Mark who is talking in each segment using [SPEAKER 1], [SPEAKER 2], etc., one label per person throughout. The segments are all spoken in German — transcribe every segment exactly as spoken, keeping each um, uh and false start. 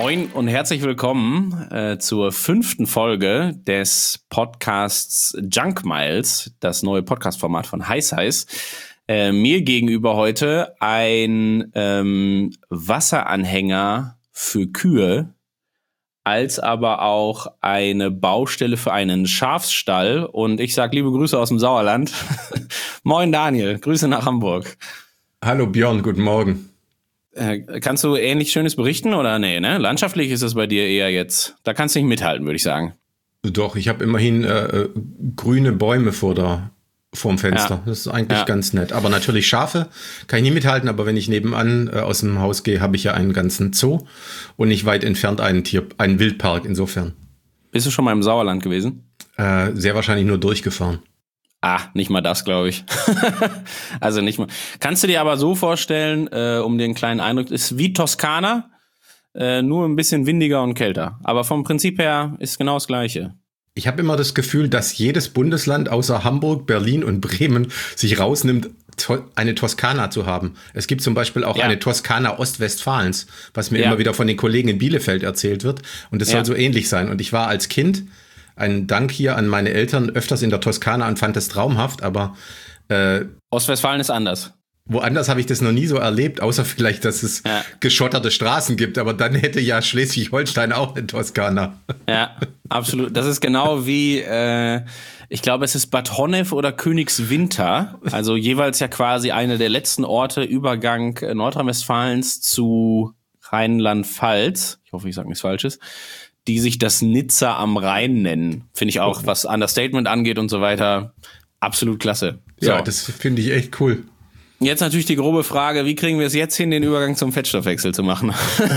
[SPEAKER 1] Moin und herzlich willkommen äh, zur fünften Folge des Podcasts Junk Miles, das neue Podcast-Format von Heiß Heiß. Äh, mir gegenüber heute ein ähm, Wasseranhänger für Kühe, als aber auch eine Baustelle für einen Schafsstall. Und ich sage liebe Grüße aus dem Sauerland. Moin Daniel, Grüße nach Hamburg.
[SPEAKER 2] Hallo Björn, guten Morgen.
[SPEAKER 1] Äh, kannst du ähnlich Schönes berichten oder nee, ne? Landschaftlich ist es bei dir eher jetzt, da kannst du nicht mithalten, würde ich sagen.
[SPEAKER 2] Doch, ich habe immerhin äh, grüne Bäume vor der vorm Fenster. Ja. Das ist eigentlich ja. ganz nett. Aber natürlich Schafe kann ich nie mithalten, aber wenn ich nebenan äh, aus dem Haus gehe, habe ich ja einen ganzen Zoo und nicht weit entfernt einen Tier, einen Wildpark insofern.
[SPEAKER 1] Bist du schon mal im Sauerland gewesen?
[SPEAKER 2] Äh, sehr wahrscheinlich nur durchgefahren.
[SPEAKER 1] Ah, nicht mal das, glaube ich. Also nicht mal. Kannst du dir aber so vorstellen, äh, um den kleinen Eindruck, ist wie Toskana, äh, nur ein bisschen windiger und kälter. Aber vom Prinzip her ist genau das Gleiche.
[SPEAKER 2] Ich habe immer das Gefühl, dass jedes Bundesland außer Hamburg, Berlin und Bremen sich rausnimmt, to- eine Toskana zu haben. Es gibt zum Beispiel auch ja. eine Toskana Ostwestfalens, was mir ja. immer wieder von den Kollegen in Bielefeld erzählt wird. Und es ja. soll so ähnlich sein. Und ich war als Kind, ein Dank hier an meine Eltern, öfters in der Toskana und fand es traumhaft, aber äh,
[SPEAKER 1] Ostwestfalen ist anders.
[SPEAKER 2] Woanders habe ich das noch nie so erlebt, außer vielleicht, dass es ja. geschotterte Straßen gibt, aber dann hätte ja Schleswig-Holstein auch eine Toskana.
[SPEAKER 1] Ja, absolut. Das ist genau wie, äh, ich glaube, es ist Bad Honnef oder Königswinter, also jeweils ja quasi eine der letzten Orte, Übergang Nordrhein-Westfalens zu Rheinland-Pfalz. Ich hoffe, ich sage nichts Falsches. Die sich das Nizza am Rhein nennen. Finde ich auch, was Understatement angeht und so weiter, absolut klasse. So.
[SPEAKER 2] Ja, das finde ich echt cool.
[SPEAKER 1] Jetzt natürlich die grobe Frage, wie kriegen wir es jetzt hin, den Übergang zum Fettstoffwechsel zu machen?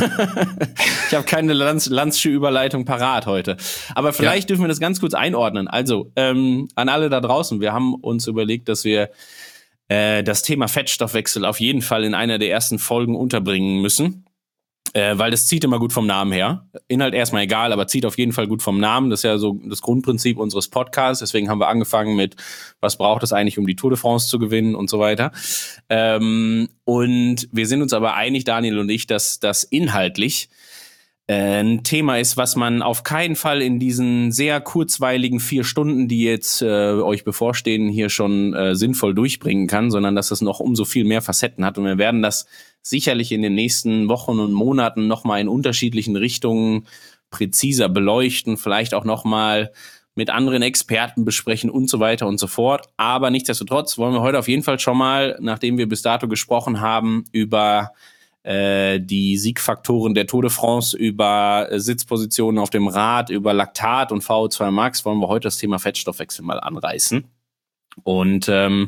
[SPEAKER 1] Ich habe keine Lanz, Lanzsche Überleitung parat heute. Aber vielleicht ja. dürfen wir das ganz kurz einordnen. Also, ähm, an alle da draußen, wir haben uns überlegt, dass wir äh, das Thema Fettstoffwechsel auf jeden Fall in einer der ersten Folgen unterbringen müssen. Äh, weil das zieht immer gut vom Namen her. Inhalt erstmal egal, aber zieht auf jeden Fall gut vom Namen. Das ist ja so das Grundprinzip unseres Podcasts. Deswegen haben wir angefangen mit, was braucht es eigentlich, um die Tour de France zu gewinnen und so weiter. Ähm, und wir sind uns aber einig, Daniel und ich, dass das inhaltlich äh, ein Thema ist, was man auf keinen Fall in diesen sehr kurzweiligen vier Stunden, die jetzt äh, euch bevorstehen, hier schon äh, sinnvoll durchbringen kann, sondern dass das noch umso viel mehr Facetten hat. Und wir werden das sicherlich in den nächsten Wochen und Monaten nochmal in unterschiedlichen Richtungen präziser beleuchten, vielleicht auch nochmal mit anderen Experten besprechen und so weiter und so fort. Aber nichtsdestotrotz wollen wir heute auf jeden Fall schon mal, nachdem wir bis dato gesprochen haben, über äh, die Siegfaktoren der Tour de France, über äh, Sitzpositionen auf dem Rad, über Laktat und V O zwei Max, wollen wir heute das Thema Fettstoffwechsel mal anreißen. Und ähm,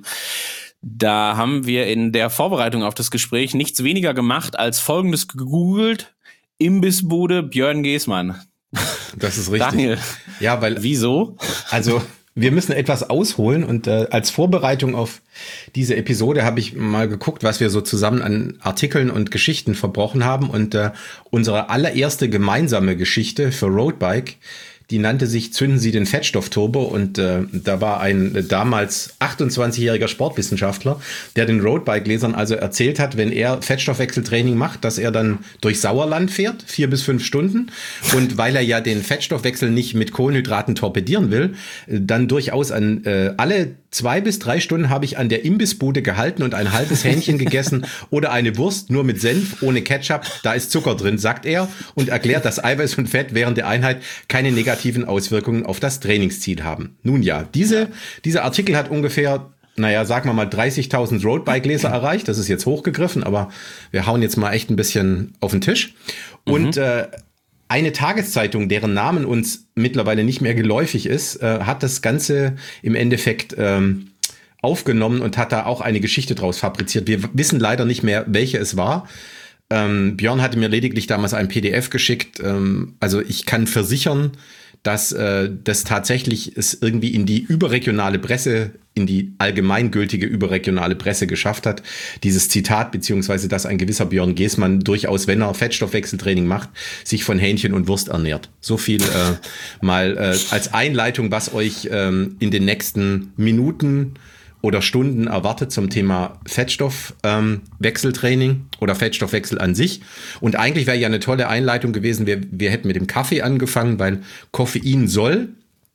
[SPEAKER 1] da haben wir in der Vorbereitung auf das Gespräch nichts weniger gemacht als Folgendes gegoogelt: Imbissbude Björn Geßmann.
[SPEAKER 2] Das ist richtig.
[SPEAKER 1] Daniel,
[SPEAKER 2] ja, weil
[SPEAKER 1] wieso?
[SPEAKER 2] Also wir müssen etwas ausholen und äh, als Vorbereitung auf diese Episode habe ich mal geguckt, was wir so zusammen an Artikeln und Geschichten verbrochen haben, und äh, unsere allererste gemeinsame Geschichte für Roadbike, die nannte sich Zünden Sie den Fettstoffturbo, und äh, da war ein äh, damals achtundzwanzigjähriger Sportwissenschaftler, der den Roadbike-Lesern also erzählt hat, wenn er Fettstoffwechseltraining macht, dass er dann durch Sauerland fährt, vier bis fünf Stunden, und weil er ja den Fettstoffwechsel nicht mit Kohlenhydraten torpedieren will, äh, dann durchaus an äh, alle zwei bis drei Stunden habe ich an der Imbissbude gehalten und ein halbes Hähnchen gegessen oder eine Wurst nur mit Senf, ohne Ketchup, da ist Zucker drin, sagt er, und erklärt, dass Eiweiß und Fett während der Einheit keine negativen Auswirkungen auf das Trainingsziel haben. Nun ja, diese, dieser Artikel hat ungefähr, naja, sagen wir mal dreißigtausend Roadbike-Leser erreicht, das ist jetzt hochgegriffen, aber wir hauen jetzt mal echt ein bisschen auf den Tisch. Und mhm. äh, eine Tageszeitung, deren Namen uns mittlerweile nicht mehr geläufig ist, äh, hat das Ganze im Endeffekt ähm, aufgenommen und hat da auch eine Geschichte draus fabriziert. Wir wissen leider nicht mehr, welche es war. Ähm, Björn hatte mir lediglich damals ein P D F geschickt. Ähm, also ich kann versichern, dass äh, das tatsächlich es irgendwie in die überregionale Presse, in die allgemeingültige überregionale Presse geschafft hat, dieses Zitat, beziehungsweise dass ein gewisser Björn Geßmann durchaus, wenn er Fettstoffwechseltraining macht, sich von Hähnchen und Wurst ernährt. So viel äh, mal äh, als Einleitung, was euch ähm, in den nächsten Minuten oder Stunden erwartet zum Thema Fettstoffwechseltraining ähm, oder Fettstoffwechsel an sich. Und eigentlich wäre ja eine tolle Einleitung gewesen, wir, wir hätten mit dem Kaffee angefangen, weil Koffein soll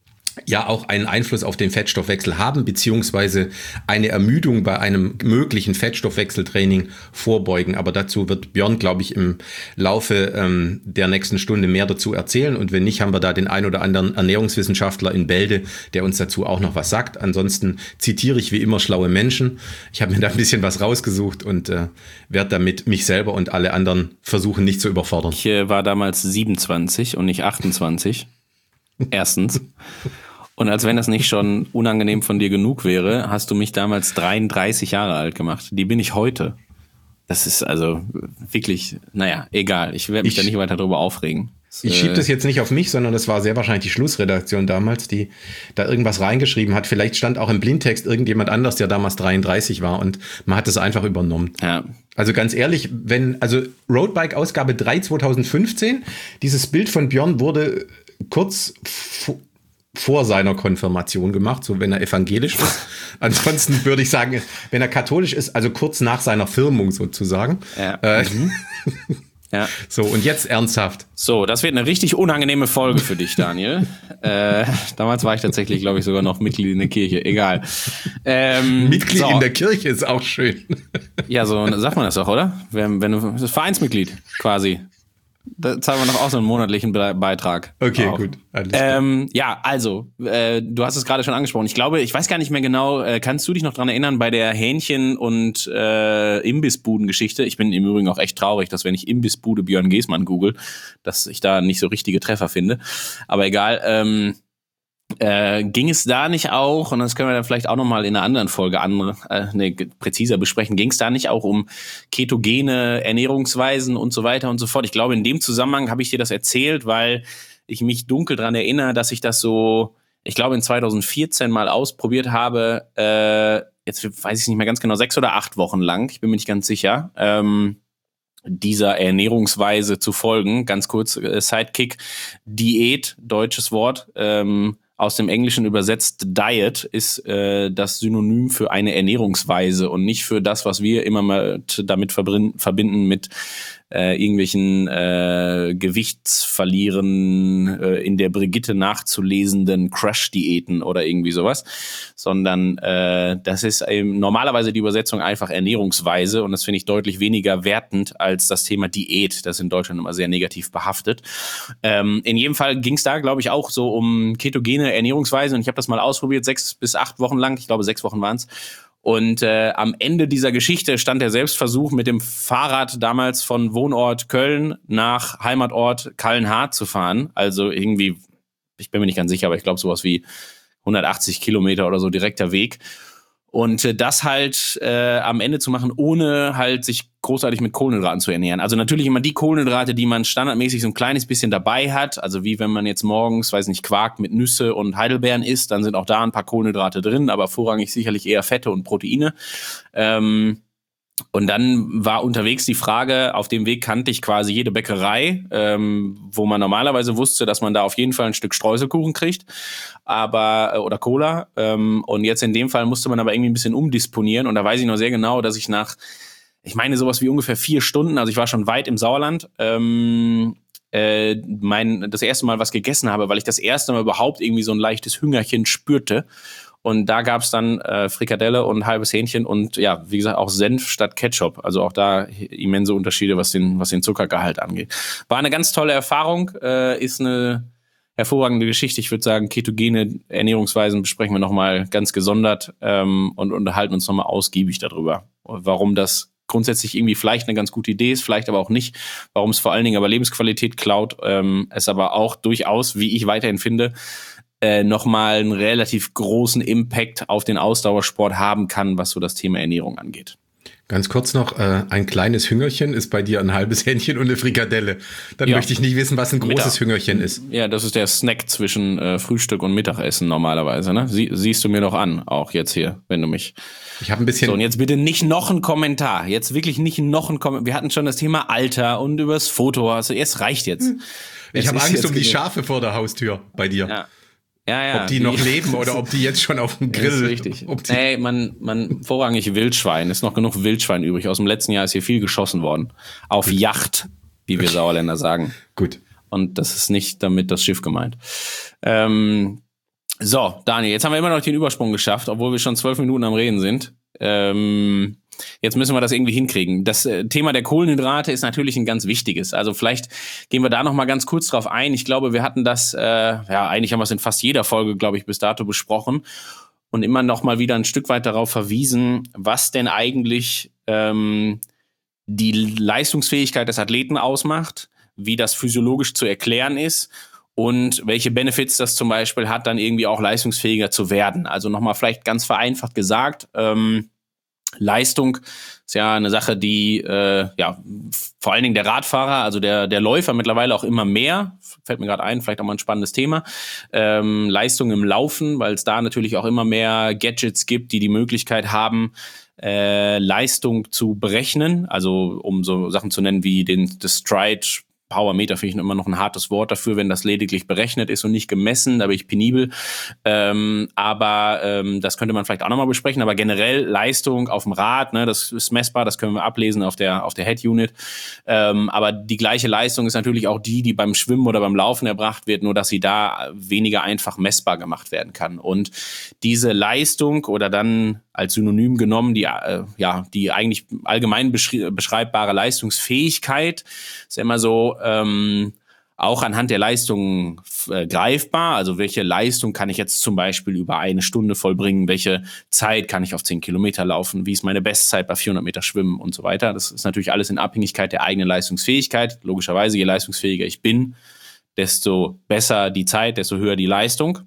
[SPEAKER 2] ja auch einen Einfluss auf den Fettstoffwechsel haben, beziehungsweise eine Ermüdung bei einem möglichen Fettstoffwechseltraining vorbeugen. Aber dazu wird Björn, glaube ich, im Laufe ähm, der nächsten Stunde mehr dazu erzählen. Und wenn nicht, haben wir da den ein oder anderen Ernährungswissenschaftler in Bälde, der uns dazu auch noch was sagt. Ansonsten zitiere ich wie immer schlaue Menschen. Ich habe mir da ein bisschen was rausgesucht und äh, werde damit mich selber und alle anderen versuchen, nicht zu überfordern.
[SPEAKER 1] Ich äh, war damals siebenundzwanzig und nicht achtundzwanzig. Erstens. Und als wenn das nicht schon unangenehm von dir genug wäre, hast du mich damals dreiunddreißig Jahre alt gemacht. Die bin ich heute. Das ist also wirklich, naja, egal. Ich werde mich ich, da nicht weiter drüber aufregen. Das,
[SPEAKER 2] ich schiebe das jetzt nicht auf mich, sondern das war sehr wahrscheinlich die Schlussredaktion damals, die da irgendwas reingeschrieben hat. Vielleicht stand auch im Blindtext irgendjemand anders, der damals dreiunddreißig war und man hat das einfach übernommen.
[SPEAKER 1] Ja.
[SPEAKER 2] Also ganz ehrlich, wenn, also Roadbike Ausgabe drei zweitausendfünfzehn, dieses Bild von Björn wurde kurz vor seiner Konfirmation gemacht, so wenn er evangelisch ist. Ansonsten würde ich sagen, wenn er katholisch ist, also kurz nach seiner Firmung sozusagen.
[SPEAKER 1] Ja.
[SPEAKER 2] Äh,
[SPEAKER 1] mhm. Ja.
[SPEAKER 2] So, und jetzt ernsthaft.
[SPEAKER 1] So, das wird eine richtig unangenehme Folge für dich, Daniel. äh, damals war ich tatsächlich, glaube ich, sogar noch Mitglied in der Kirche. Egal. Ähm,
[SPEAKER 2] Mitglied
[SPEAKER 1] so.
[SPEAKER 2] in der Kirche ist auch schön.
[SPEAKER 1] Ja, so sagt man das doch, oder? Wenn, wenn du das ist Vereinsmitglied quasi. Da zahlen wir noch auch so einen monatlichen Be- Beitrag.
[SPEAKER 2] Okay,
[SPEAKER 1] auf.
[SPEAKER 2] gut. Alles
[SPEAKER 1] ähm, ja, also, äh, du hast es gerade schon angesprochen. Ich glaube, ich weiß gar nicht mehr genau, äh, kannst du dich noch dran erinnern bei der Hähnchen- und äh, Imbissbuden-Geschichte? Ich bin im Übrigen auch echt traurig, dass wenn ich Imbissbude Björn Geßmann google, dass ich da nicht so richtige Treffer finde. Aber egal, ähm, Äh, ging es da nicht auch, und das können wir dann vielleicht auch nochmal in einer anderen Folge an, äh, ne, präziser besprechen, ging es da nicht auch um ketogene Ernährungsweisen und so weiter und so fort? Ich glaube, in dem Zusammenhang habe ich dir das erzählt, weil ich mich dunkel dran erinnere, dass ich das so, ich glaube, in zweitausendvierzehn mal ausprobiert habe, äh, jetzt weiß ich nicht mehr ganz genau, sechs oder acht Wochen lang, ich bin mir nicht ganz sicher, ähm, dieser Ernährungsweise zu folgen. Ganz kurz, äh, Sidekick, Diät, deutsches Wort, ähm, aus dem Englischen übersetzt, Diet ist äh, das Synonym für eine Ernährungsweise und nicht für das, was wir immer mal damit verbrin- verbinden mit äh, irgendwelchen äh, Gewichtsverlieren äh, in der Brigitte nachzulesenden Crash-Diäten oder irgendwie sowas, sondern äh, das ist eben normalerweise die Übersetzung einfach Ernährungsweise und das finde ich deutlich weniger wertend als das Thema Diät, das ist in Deutschland immer sehr negativ behaftet. Ähm, in jedem Fall ging es da, glaube ich, auch so um ketogene Ernährungsweise und ich habe das mal ausprobiert, sechs bis acht Wochen lang, ich glaube sechs Wochen waren es. Und äh, am Ende dieser Geschichte stand der Selbstversuch, mit dem Fahrrad damals von Wohnort Köln nach Heimatort Kallenhardt zu fahren. Also irgendwie, ich bin mir nicht ganz sicher, aber ich glaube sowas wie hundertachtzig Kilometer oder so direkter Weg. Und äh, das halt äh, am Ende zu machen, ohne halt sich großartig mit Kohlenhydraten zu ernähren. Also natürlich immer die Kohlenhydrate, die man standardmäßig so ein kleines bisschen dabei hat. Also wie wenn man jetzt morgens, weiß nicht, Quark mit Nüsse und Heidelbeeren isst, dann sind auch da ein paar Kohlenhydrate drin, aber vorrangig sicherlich eher Fette und Proteine. Ähm, Und dann war unterwegs die Frage, auf dem Weg kannte ich quasi jede Bäckerei, ähm, wo man normalerweise wusste, dass man da auf jeden Fall ein Stück Streuselkuchen kriegt, aber oder Cola. Ähm, und jetzt in dem Fall musste man aber irgendwie ein bisschen umdisponieren. Und da weiß ich noch sehr genau, dass ich nach, ich meine sowas wie ungefähr vier Stunden, also ich war schon weit im Sauerland, ähm, äh, mein das erste Mal was gegessen habe, weil ich das erste Mal überhaupt irgendwie so ein leichtes Hüngerchen spürte. Und da gab es dann äh, Frikadelle und halbes Hähnchen und ja, wie gesagt, auch Senf statt Ketchup. Also auch da immense Unterschiede, was den, was den Zuckergehalt angeht. War eine ganz tolle Erfahrung, äh, ist eine hervorragende Geschichte. Ich würde sagen, ketogene Ernährungsweisen besprechen wir nochmal ganz gesondert ähm, und unterhalten uns nochmal ausgiebig darüber, warum das grundsätzlich irgendwie vielleicht eine ganz gute Idee ist, vielleicht aber auch nicht, warum es vor allen Dingen aber Lebensqualität klaut, ähm, es aber auch durchaus, wie ich weiterhin finde, Äh, nochmal einen relativ großen Impact auf den Ausdauersport haben kann, was so das Thema Ernährung angeht.
[SPEAKER 2] Ganz kurz noch, äh, ein kleines Hüngerchen ist bei dir ein halbes Hähnchen und eine Frikadelle. Dann ja. möchte ich nicht wissen, was ein großes Mittag. Hüngerchen ist.
[SPEAKER 1] Ja, das ist der Snack zwischen äh, Frühstück und Mittagessen normalerweise. Ne? Sie, siehst du mir doch an, auch jetzt hier, wenn du mich...
[SPEAKER 2] Ich habe ein bisschen...
[SPEAKER 1] So, und jetzt bitte nicht noch ein Kommentar. Jetzt wirklich nicht noch ein Kommentar. Wir hatten schon das Thema Alter und übers Foto. Also es reicht jetzt.
[SPEAKER 2] Hm. Ich habe Angst um die Schafe vor der Haustür bei dir.
[SPEAKER 1] Ja. Ja, ja.
[SPEAKER 2] Ob die, die noch leben oder ob die jetzt schon auf dem Grill
[SPEAKER 1] sind. Richtig. Nee, man, man, vorrangig Wildschwein. Ist noch genug Wildschwein übrig. Aus dem letzten Jahr ist hier viel geschossen worden. Auf Gut. Yacht, wie wir Sauerländer sagen.
[SPEAKER 2] Gut.
[SPEAKER 1] Und das ist nicht damit das Schiff gemeint. Ähm, so, Daniel, jetzt haben wir immer noch den Übersprung geschafft, obwohl wir schon zwölf Minuten am Reden sind. Ähm, Jetzt müssen wir das irgendwie hinkriegen. Das äh, Thema der Kohlenhydrate ist natürlich ein ganz wichtiges. Also vielleicht gehen wir da noch mal ganz kurz drauf ein. Ich glaube, wir hatten das, äh, ja, eigentlich haben wir es in fast jeder Folge, glaube ich, bis dato besprochen und immer noch mal wieder ein Stück weit darauf verwiesen, was denn eigentlich ähm, die Leistungsfähigkeit des Athleten ausmacht, wie das physiologisch zu erklären ist und welche Benefits das zum Beispiel hat, dann irgendwie auch leistungsfähiger zu werden. Also noch mal vielleicht ganz vereinfacht gesagt, ähm, Leistung ist ja eine Sache, die äh, ja vor allen Dingen der Radfahrer, also der der Läufer mittlerweile auch immer mehr, fällt mir gerade ein, vielleicht auch mal ein spannendes Thema, ähm, Leistung im Laufen, weil es da natürlich auch immer mehr Gadgets gibt, die die Möglichkeit haben, äh, Leistung zu berechnen, also um so Sachen zu nennen wie den das Stride Powermeter finde ich immer noch ein hartes Wort dafür, wenn das lediglich berechnet ist und nicht gemessen, da bin ich penibel. Ähm, aber ähm, das könnte man vielleicht auch nochmal besprechen. Aber generell Leistung auf dem Rad, ne, das ist messbar, das können wir ablesen auf der auf der Head-Unit. Ähm, aber die gleiche Leistung ist natürlich auch die, die beim Schwimmen oder beim Laufen erbracht wird, nur dass sie da weniger einfach messbar gemacht werden kann. Und diese Leistung oder dann als Synonym genommen, die äh, ja die eigentlich allgemein beschri- beschreibbare Leistungsfähigkeit ist ja immer so ähm, auch anhand der Leistung äh, greifbar. Also welche Leistung kann ich jetzt zum Beispiel über eine Stunde vollbringen? Welche Zeit kann ich auf zehn Kilometer laufen? Wie ist meine Bestzeit bei vierhundert Meter Schwimmen und so weiter? Das ist natürlich alles in Abhängigkeit der eigenen Leistungsfähigkeit. Logischerweise, je leistungsfähiger ich bin, desto besser die Zeit, desto höher die Leistung.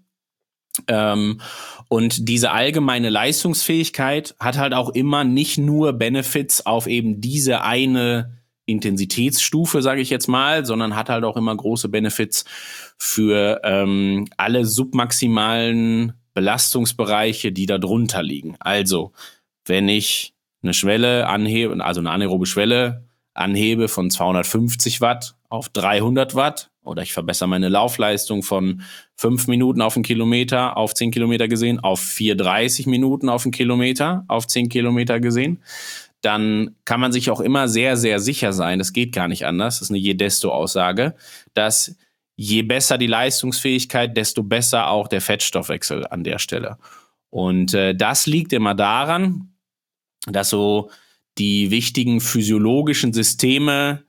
[SPEAKER 1] Ähm, und diese allgemeine Leistungsfähigkeit hat halt auch immer nicht nur Benefits auf eben diese eine Intensitätsstufe, sage ich jetzt mal, sondern hat halt auch immer große Benefits für ähm, alle submaximalen Belastungsbereiche, die da drunter liegen. Also, wenn ich eine Schwelle anhebe, also eine anaerobe Schwelle anhebe von zweihundertfünfzig Watt auf dreihundert Watt, oder ich verbessere meine Laufleistung von fünf Minuten auf einen Kilometer auf zehn Kilometer gesehen auf vier Komma dreißig Minuten auf einen Kilometer auf zehn Kilometer gesehen, dann kann man sich auch immer sehr, sehr sicher sein, das geht gar nicht anders, das ist eine Je-Desto-Aussage, dass je besser die Leistungsfähigkeit, desto besser auch der Fettstoffwechsel an der Stelle. Und äh, das liegt immer daran, dass so die wichtigen physiologischen Systeme,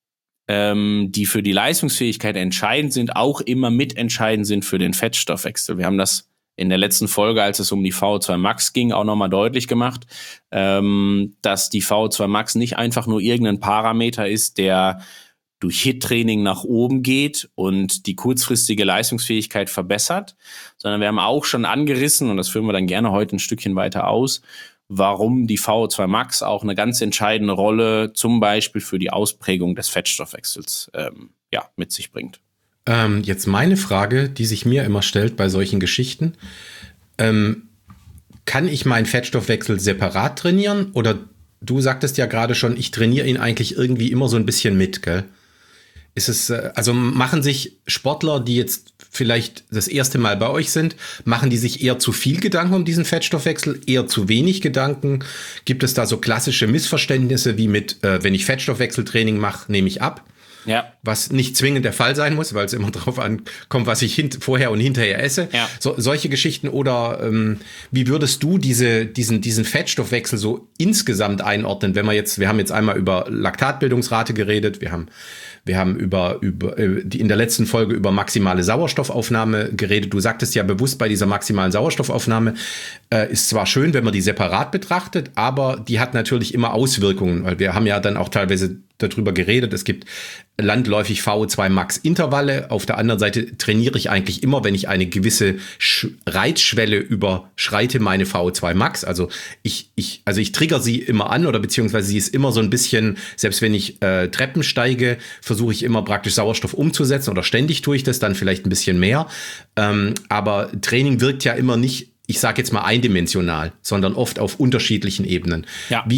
[SPEAKER 1] ähm, die für die Leistungsfähigkeit entscheidend sind, auch immer mitentscheidend sind für den Fettstoffwechsel. Wir haben das in der letzten Folge, als es um die V O zwei Max ging, auch nochmal deutlich gemacht, ähm, dass die V O zwei Max nicht einfach nur irgendein Parameter ist, der durch H I I T-Training nach oben geht und die kurzfristige Leistungsfähigkeit verbessert, sondern wir haben auch schon angerissen, und das führen wir dann gerne heute ein Stückchen weiter aus, warum die V O zwei Max auch eine ganz entscheidende Rolle zum Beispiel für die Ausprägung des Fettstoffwechsels ähm, ja, mit sich bringt.
[SPEAKER 2] Ähm, jetzt meine Frage, die sich mir immer stellt bei solchen Geschichten. Ähm, kann ich meinen Fettstoffwechsel separat trainieren? Oder du sagtest ja gerade schon, ich trainiere ihn eigentlich irgendwie immer so ein bisschen mit, gell? Ist es, also machen sich Sportler, die jetzt vielleicht das erste Mal bei euch sind, machen die sich eher zu viel Gedanken um diesen Fettstoffwechsel, eher zu wenig Gedanken? Gibt es da so klassische Missverständnisse wie mit, äh, wenn ich Fettstoffwechseltraining mache, nehme ich ab?
[SPEAKER 1] Ja.
[SPEAKER 2] Was nicht zwingend der Fall sein muss, weil es immer drauf ankommt, was ich hint- vorher und hinterher esse.
[SPEAKER 1] Ja.
[SPEAKER 2] So, solche Geschichten. Oder ähm, wie würdest du diese, diesen, diesen Fettstoffwechsel so insgesamt einordnen? Wenn wir jetzt, wir haben jetzt einmal über Laktatbildungsrate geredet, wir haben, wir haben über, über die in der letzten Folge über maximale Sauerstoffaufnahme geredet. Du sagtest ja bewusst, bei dieser maximalen Sauerstoffaufnahme äh, ist zwar schön, wenn man die separat betrachtet, aber die hat natürlich immer Auswirkungen, weil wir haben ja dann auch teilweise darüber geredet. Es gibt landläufig V O zwei Max Intervalle. Auf der anderen Seite trainiere ich eigentlich immer, wenn ich eine gewisse Sch- Reizschwelle überschreite, meine V O zwei Max. Also ich, ich, also ich trigger sie immer an, oder beziehungsweise sie ist immer so ein bisschen, selbst wenn ich äh, Treppen steige, versuche ich immer praktisch Sauerstoff umzusetzen, oder ständig tue ich das, dann vielleicht ein bisschen mehr. Ähm, aber Training wirkt ja immer nicht, ich sage jetzt mal eindimensional, sondern oft auf unterschiedlichen Ebenen.
[SPEAKER 1] Ja.
[SPEAKER 2] Wie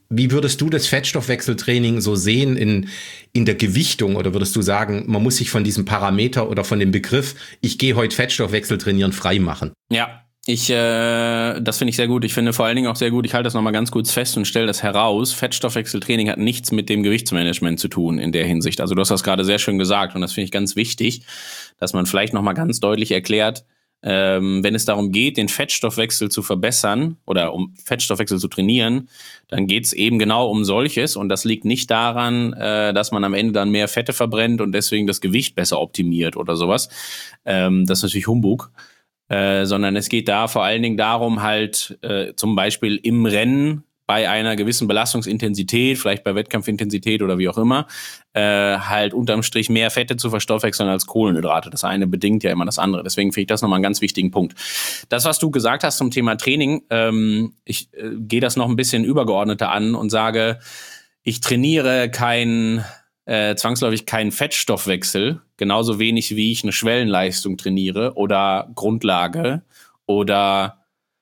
[SPEAKER 2] wie würdest du das Fettstoffwechseltraining so sehen in, in der Gewichtung? Oder würdest du sagen, man muss sich von diesem Parameter oder von dem Begriff, ich gehe heute Fettstoffwechsel trainieren, frei machen?
[SPEAKER 1] Ja, ich, äh, das finde ich sehr gut. Ich finde vor allen Dingen auch sehr gut, ich halte das nochmal ganz kurz fest und stelle das heraus. Fettstoffwechseltraining hat nichts mit dem Gewichtsmanagement zu tun in der Hinsicht. Also du hast das gerade sehr schön gesagt und das finde ich ganz wichtig, dass man vielleicht nochmal ganz deutlich erklärt, Ähm, wenn es darum geht, den Fettstoffwechsel zu verbessern oder um Fettstoffwechsel zu trainieren, dann geht es eben genau um solches und das liegt nicht daran, äh, dass man am Ende dann mehr Fette verbrennt und deswegen das Gewicht besser optimiert oder sowas. Ähm, das ist natürlich Humbug, äh, sondern es geht da vor allen Dingen darum, halt äh, zum Beispiel im Rennen bei einer gewissen Belastungsintensität, vielleicht bei Wettkampfintensität oder wie auch immer, äh, halt unterm Strich mehr Fette zu verstoffwechseln als Kohlenhydrate. Das eine bedingt ja immer das andere. Deswegen finde ich das nochmal einen ganz wichtigen Punkt. Das, was du gesagt hast zum Thema Training, ähm, ich äh, gehe das noch ein bisschen übergeordneter an und sage, ich trainiere kein, äh, zwangsläufig keinen Fettstoffwechsel, genauso wenig wie ich eine Schwellenleistung trainiere oder Grundlage oder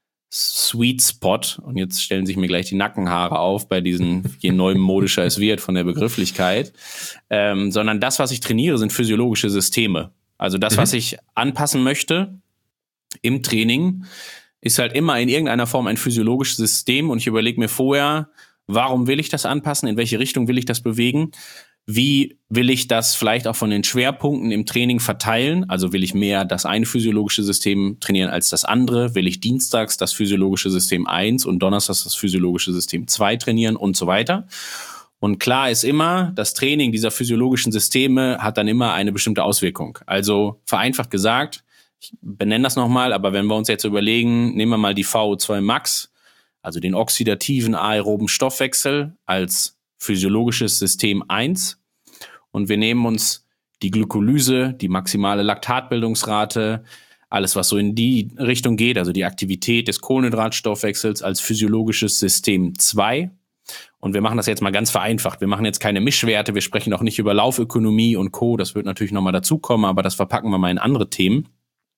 [SPEAKER 1] Sweet Spot, und jetzt stellen sich mir gleich die Nackenhaare auf bei diesen, je neumodischer es wird von der Begrifflichkeit, ähm, sondern das, was ich trainiere, sind physiologische Systeme. Also das, mhm. was ich anpassen möchte im Training, ist halt immer in irgendeiner Form ein physiologisches System und ich überlege mir vorher, warum will ich das anpassen, in welche Richtung will ich das bewegen, wie will ich das vielleicht auch von den Schwerpunkten im Training verteilen? Also will ich mehr das eine physiologische System trainieren als das andere? Will ich dienstags das physiologische System eins und donnerstags das physiologische System zwei trainieren und so weiter? Und klar ist immer, das Training dieser physiologischen Systeme hat dann immer eine bestimmte Auswirkung. Also vereinfacht gesagt, ich benenne das nochmal, aber wenn wir uns jetzt überlegen, nehmen wir mal die V O zwei Max, also den oxidativen aeroben Stoffwechsel als physiologisches System eins und wir nehmen uns die Glykolyse, die maximale Laktatbildungsrate, alles was so in die Richtung geht, also die Aktivität des Kohlenhydratstoffwechsels als physiologisches System zwei und wir machen das jetzt mal ganz vereinfacht. Wir machen jetzt keine Mischwerte, wir sprechen auch nicht über Laufökonomie und Co., das wird natürlich nochmal dazukommen, aber das verpacken wir mal in andere Themen.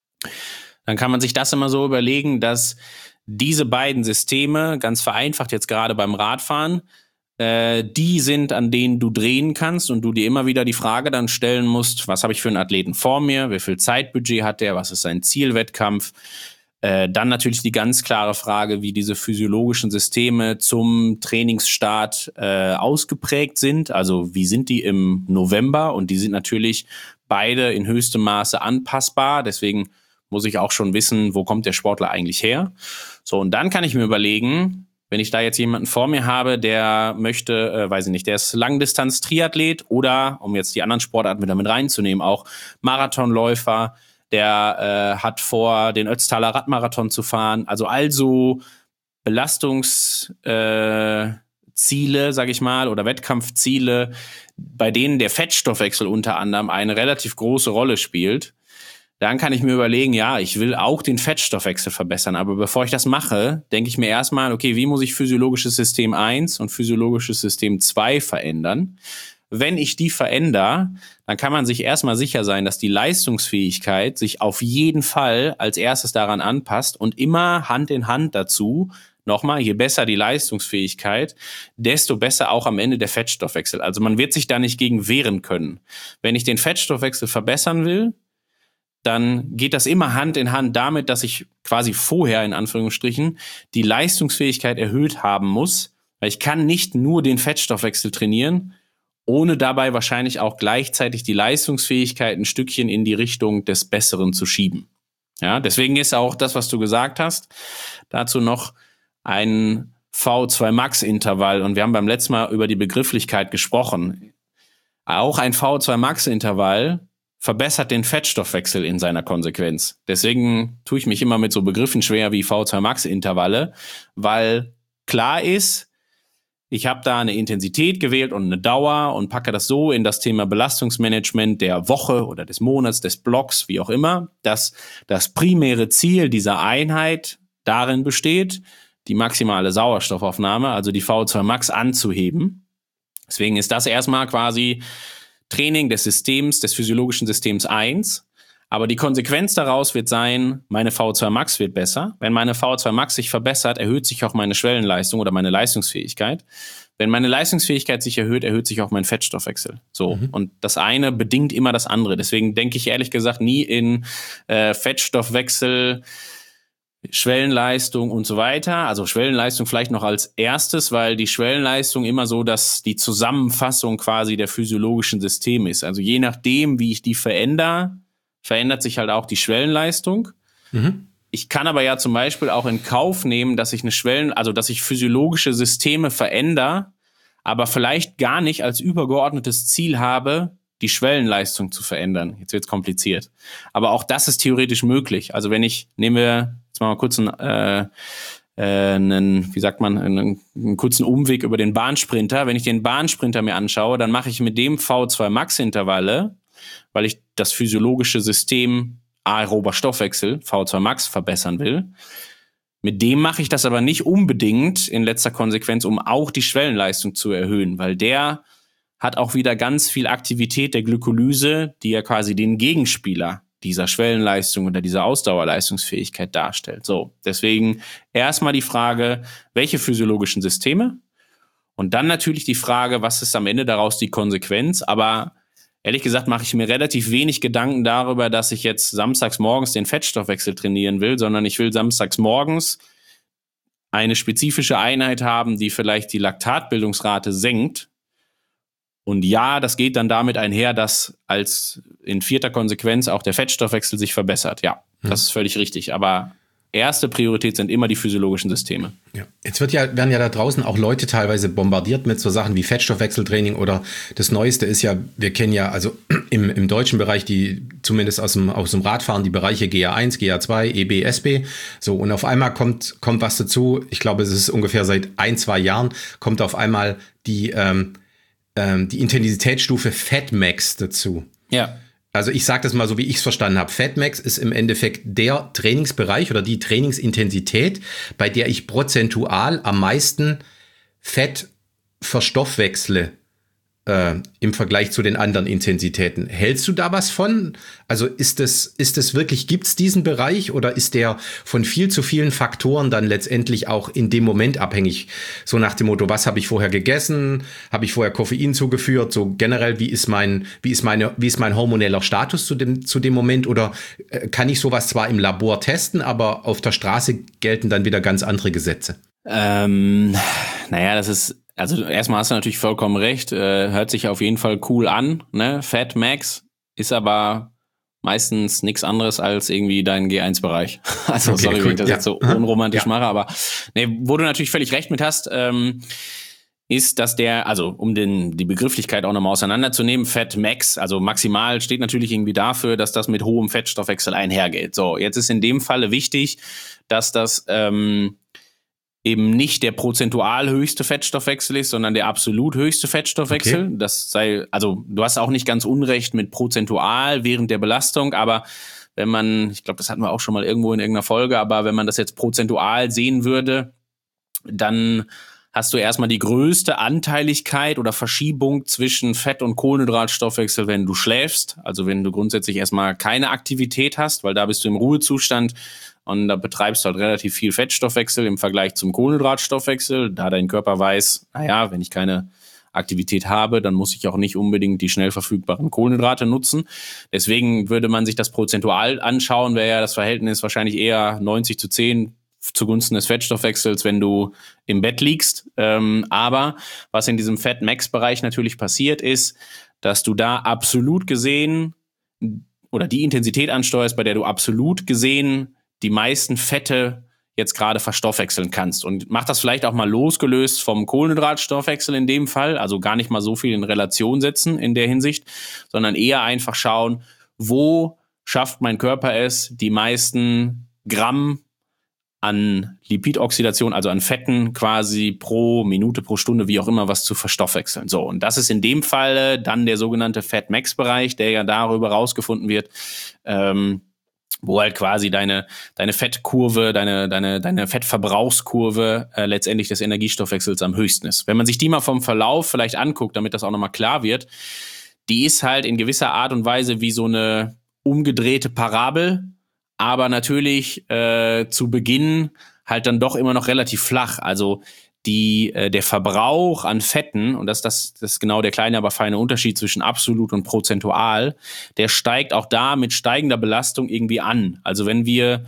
[SPEAKER 1] Dann kann man sich das immer so überlegen, dass diese beiden Systeme, ganz vereinfacht jetzt gerade beim Radfahren, die sind, an denen du drehen kannst und du dir immer wieder die Frage dann stellen musst, was habe ich für einen Athleten vor mir, wie viel Zeitbudget hat der, was ist sein Zielwettkampf. Äh, dann natürlich die ganz klare Frage, wie diese physiologischen Systeme zum Trainingsstart äh, ausgeprägt sind, also wie sind die im November und die sind natürlich beide in höchstem Maße anpassbar, deswegen muss ich auch schon wissen, wo kommt der Sportler eigentlich her. So, und dann kann ich mir überlegen, wenn ich da jetzt jemanden vor mir habe, der möchte, äh, weiß ich nicht, der ist Langdistanz-Triathlet oder, um jetzt die anderen Sportarten wieder mit reinzunehmen, auch Marathonläufer, der äh, hat vor, den Ötztaler Radmarathon zu fahren. Also also Belastungsziele, äh, sage ich mal, oder Wettkampfziele, bei denen der Fettstoffwechsel unter anderem eine relativ große Rolle spielt. Dann kann ich mir überlegen, ja, ich will auch den Fettstoffwechsel verbessern. Aber bevor ich das mache, denke ich mir erstmal, okay, wie muss ich physiologisches System eins und physiologisches System zwei verändern? Wenn ich die verändere, dann kann man sich erstmal sicher sein, dass die Leistungsfähigkeit sich auf jeden Fall als erstes daran anpasst und immer Hand in Hand dazu, nochmal, je besser die Leistungsfähigkeit, desto besser auch am Ende der Fettstoffwechsel. Also man wird sich da nicht gegen wehren können. Wenn ich den Fettstoffwechsel verbessern will, dann geht das immer Hand in Hand damit, dass ich quasi vorher, in Anführungsstrichen, die Leistungsfähigkeit erhöht haben muss, weil ich kann nicht nur den Fettstoffwechsel trainieren, ohne dabei wahrscheinlich auch gleichzeitig die Leistungsfähigkeit ein Stückchen in die Richtung des Besseren zu schieben. Ja, deswegen ist auch das, was du gesagt hast, dazu noch ein V O zwei Max Intervall. Und wir haben beim letzten Mal über die Begrifflichkeit gesprochen. Auch ein V O zwei Max Intervall verbessert den Fettstoffwechsel in seiner Konsequenz. Deswegen tue ich mich immer mit so Begriffen schwer wie V O zwei Max Intervalle, weil klar ist, ich habe da eine Intensität gewählt und eine Dauer und packe das so in das Thema Belastungsmanagement der Woche oder des Monats, des Blocks, wie auch immer, dass das primäre Ziel dieser Einheit darin besteht, die maximale Sauerstoffaufnahme, also die V O zwei Max, anzuheben. Deswegen ist das erstmal quasi Training des Systems, des physiologischen Systems eins. Aber die Konsequenz daraus wird sein, meine V O zwei Max wird besser. Wenn meine V O zwei Max sich verbessert, erhöht sich auch meine Schwellenleistung oder meine Leistungsfähigkeit. Wenn meine Leistungsfähigkeit sich erhöht, erhöht sich auch mein Fettstoffwechsel. So. Mhm. Und das eine bedingt immer das andere. Deswegen denke ich ehrlich gesagt nie in äh, Fettstoffwechsel, Schwellenleistung und so weiter. Also Schwellenleistung vielleicht noch als erstes, weil die Schwellenleistung immer so, dass die Zusammenfassung quasi der physiologischen Systeme ist. Also je nachdem, wie ich die verändere, verändert sich halt auch die Schwellenleistung. Mhm. Ich kann aber ja zum Beispiel auch in Kauf nehmen, dass ich eine Schwellen, also dass ich physiologische Systeme verändere, aber vielleicht gar nicht als übergeordnetes Ziel habe, die Schwellenleistung zu verändern. Jetzt wird's kompliziert. Aber auch das ist theoretisch möglich. Also wenn ich, nehmen wir jetzt mal kurz einen, äh, äh, einen wie sagt man, einen, einen kurzen Umweg über den Bahnsprinter. Wenn ich den Bahnsprinter mir anschaue, dann mache ich mit dem V O zwei Max Intervalle, weil ich das physiologische System aerober Stoffwechsel, V O zwei Max, verbessern will. Mit dem mache ich das aber nicht unbedingt in letzter Konsequenz, um auch die Schwellenleistung zu erhöhen, weil der hat auch wieder ganz viel Aktivität der Glykolyse, die ja quasi den Gegenspieler dieser Schwellenleistung oder dieser Ausdauerleistungsfähigkeit darstellt. So, deswegen erstmal die Frage, welche physiologischen Systeme? Und dann natürlich die Frage, was ist am Ende daraus die Konsequenz? Aber ehrlich gesagt mache ich mir relativ wenig Gedanken darüber, dass ich jetzt samstags morgens den Fettstoffwechsel trainieren will, sondern ich will samstags morgens eine spezifische Einheit haben, die vielleicht die Laktatbildungsrate senkt. Und ja, das geht dann damit einher, dass als in vierter Konsequenz auch der Fettstoffwechsel sich verbessert. Ja, hm. das ist völlig richtig. Aber erste Priorität sind immer die physiologischen Systeme.
[SPEAKER 2] Ja. Jetzt wird ja, werden ja da draußen auch Leute teilweise bombardiert mit so Sachen wie Fettstoffwechseltraining oder das Neueste ist ja, wir kennen ja also im, im deutschen Bereich die, zumindest aus dem, aus dem Radfahren, die Bereiche G A eins, G A zwei, E B, S B. So, und auf einmal kommt, kommt was dazu. Ich glaube, es ist ungefähr seit ein, zwei Jahren kommt auf einmal die, ähm, ähm, die Intensitätsstufe Fatmax dazu.
[SPEAKER 1] Ja.
[SPEAKER 2] Also ich sage das mal so, wie ich es verstanden habe. Fatmax ist im Endeffekt der Trainingsbereich oder die Trainingsintensität, bei der ich prozentual am meisten Fett verstoffwechsle äh, im Vergleich zu den anderen Intensitäten. Hältst du da was von? Also ist das, ist das wirklich, gibt es diesen Bereich oder ist der von viel zu vielen Faktoren dann letztendlich auch in dem Moment abhängig? So nach dem Motto, was habe ich vorher gegessen? Habe ich vorher Koffein zugeführt? So generell, wie ist mein, wie ist meine, wie ist mein hormoneller Status zu dem, zu dem Moment? Oder äh, kann ich sowas zwar im Labor testen, aber auf der Straße gelten dann wieder ganz andere Gesetze?
[SPEAKER 1] Ähm, naja, das ist, also erstmal hast du natürlich vollkommen recht, äh, hört sich auf jeden Fall cool an, ne? Fatmax ist aber meistens nichts anderes als irgendwie dein G eins Bereich. Also okay, sorry, cool. wenn ich das ja. jetzt so unromantisch ja. mache, aber ne, wo du natürlich völlig recht mit hast, ähm, ist, dass der, also um den die Begrifflichkeit auch nochmal auseinanderzunehmen, Fatmax, also maximal steht natürlich irgendwie dafür, dass das mit hohem Fettstoffwechsel einhergeht. So, jetzt ist in dem Falle wichtig, dass das ähm, eben nicht der prozentual höchste Fettstoffwechsel ist, sondern der absolut höchste Fettstoffwechsel. Okay. Das sei, also du hast auch nicht ganz unrecht mit prozentual während der Belastung, aber wenn man, ich glaube, das hatten wir auch schon mal irgendwo in irgendeiner Folge, aber wenn man das jetzt prozentual sehen würde, dann hast du erstmal die größte Anteiligkeit oder Verschiebung zwischen Fett- und Kohlenhydratstoffwechsel, wenn du schläfst. Also wenn du grundsätzlich erstmal keine Aktivität hast, weil da bist du im Ruhezustand und da betreibst du halt relativ viel Fettstoffwechsel im Vergleich zum Kohlenhydratstoffwechsel, da dein Körper weiß, naja, wenn ich keine Aktivität habe, dann muss ich auch nicht unbedingt die schnell verfügbaren Kohlenhydrate nutzen. Deswegen würde man sich das prozentual anschauen, wäre ja das Verhältnis wahrscheinlich eher neunzig zu zehn zugunsten des Fettstoffwechsels, wenn du im Bett liegst. Ähm, aber was in diesem Fat-Max-Bereich natürlich passiert ist, dass du da absolut gesehen oder die Intensität ansteuerst, bei der du absolut gesehen die meisten Fette jetzt gerade verstoffwechseln kannst. Und mach das vielleicht auch mal losgelöst vom Kohlenhydratstoffwechsel in dem Fall, also gar nicht mal so viel in Relation setzen in der Hinsicht, sondern eher einfach schauen, wo schafft mein Körper es, die meisten Gramm an Lipidoxidation, also an Fetten quasi pro Minute, pro Stunde, wie auch immer, was zu verstoffwechseln. So, und das ist in dem Fall dann der sogenannte Fat-Max-Bereich, der ja darüber rausgefunden wird, ähm, wo halt quasi deine deine Fettkurve, deine deine deine Fettverbrauchskurve äh, letztendlich des Energiestoffwechsels am höchsten ist. Wenn man sich die mal vom Verlauf vielleicht anguckt, damit das auch nochmal klar wird, die ist halt in gewisser Art und Weise wie so eine umgedrehte Parabel, aber natürlich äh, zu Beginn halt dann doch immer noch relativ flach. Also die äh, der Verbrauch an Fetten, und das, das, das ist genau der kleine, aber feine Unterschied zwischen absolut und prozentual, der steigt auch da mit steigender Belastung irgendwie an. Also wenn wir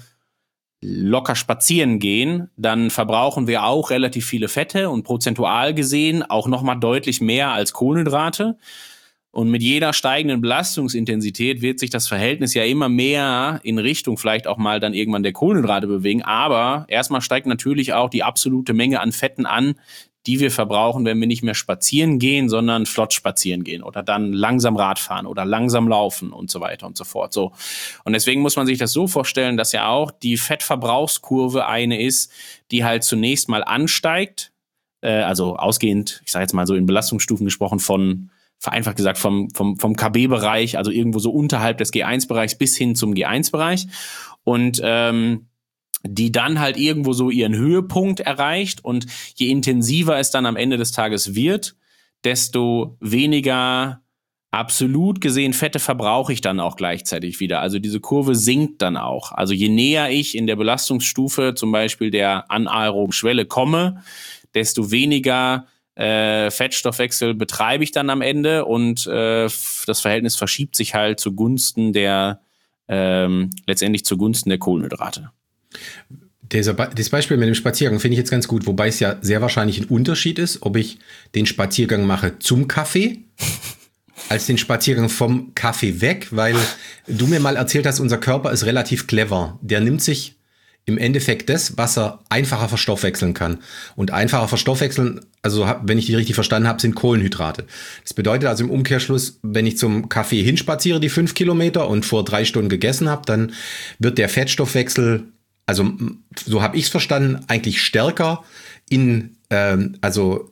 [SPEAKER 1] locker spazieren gehen, dann verbrauchen wir auch relativ viele Fette und prozentual gesehen auch nochmal deutlich mehr als Kohlenhydrate. Und mit jeder steigenden Belastungsintensität wird sich das Verhältnis ja immer mehr in Richtung vielleicht auch mal dann irgendwann der Kohlenhydrate bewegen. Aber erstmal steigt natürlich auch die absolute Menge an Fetten an, die wir verbrauchen, wenn wir nicht mehr spazieren gehen, sondern flott spazieren gehen oder dann langsam Rad fahren oder langsam laufen und so weiter und so fort. So. Und deswegen muss man sich das so vorstellen, dass ja auch die Fettverbrauchskurve eine ist, die halt zunächst mal ansteigt, äh, also ausgehend, ich sage jetzt mal so in Belastungsstufen gesprochen, von vereinfacht gesagt vom, vom, vom K B-Bereich, also irgendwo so unterhalb des G eins Bereichs bis hin zum G eins Bereich. Und ähm, die dann halt irgendwo so ihren Höhepunkt erreicht. Und je intensiver es dann am Ende des Tages wird, desto weniger absolut gesehen Fette verbrauche ich dann auch gleichzeitig wieder. Also diese Kurve sinkt dann auch. Also je näher ich in der Belastungsstufe zum Beispiel der anaeroben Schwelle komme, desto weniger Äh, Fettstoffwechsel betreibe ich dann am Ende und äh, das Verhältnis verschiebt sich halt zugunsten der, ähm, letztendlich zugunsten der Kohlenhydrate.
[SPEAKER 2] Dieser Be- das Beispiel mit dem Spaziergang finde ich jetzt ganz gut, wobei es ja sehr wahrscheinlich ein Unterschied ist, ob ich den Spaziergang mache zum Kaffee als den Spaziergang vom Kaffee weg, weil du mir mal erzählt hast, unser Körper ist relativ clever. Der nimmt sich im Endeffekt das, was er einfacher verstoffwechseln kann. Und einfacher verstoffwechseln, also wenn ich die richtig verstanden habe, sind Kohlenhydrate. Das bedeutet also im Umkehrschluss, wenn ich zum Kaffee hinspaziere, die fünf Kilometer und vor drei Stunden gegessen habe, dann wird der Fettstoffwechsel, also so habe ich es verstanden, eigentlich stärker in, ähm, also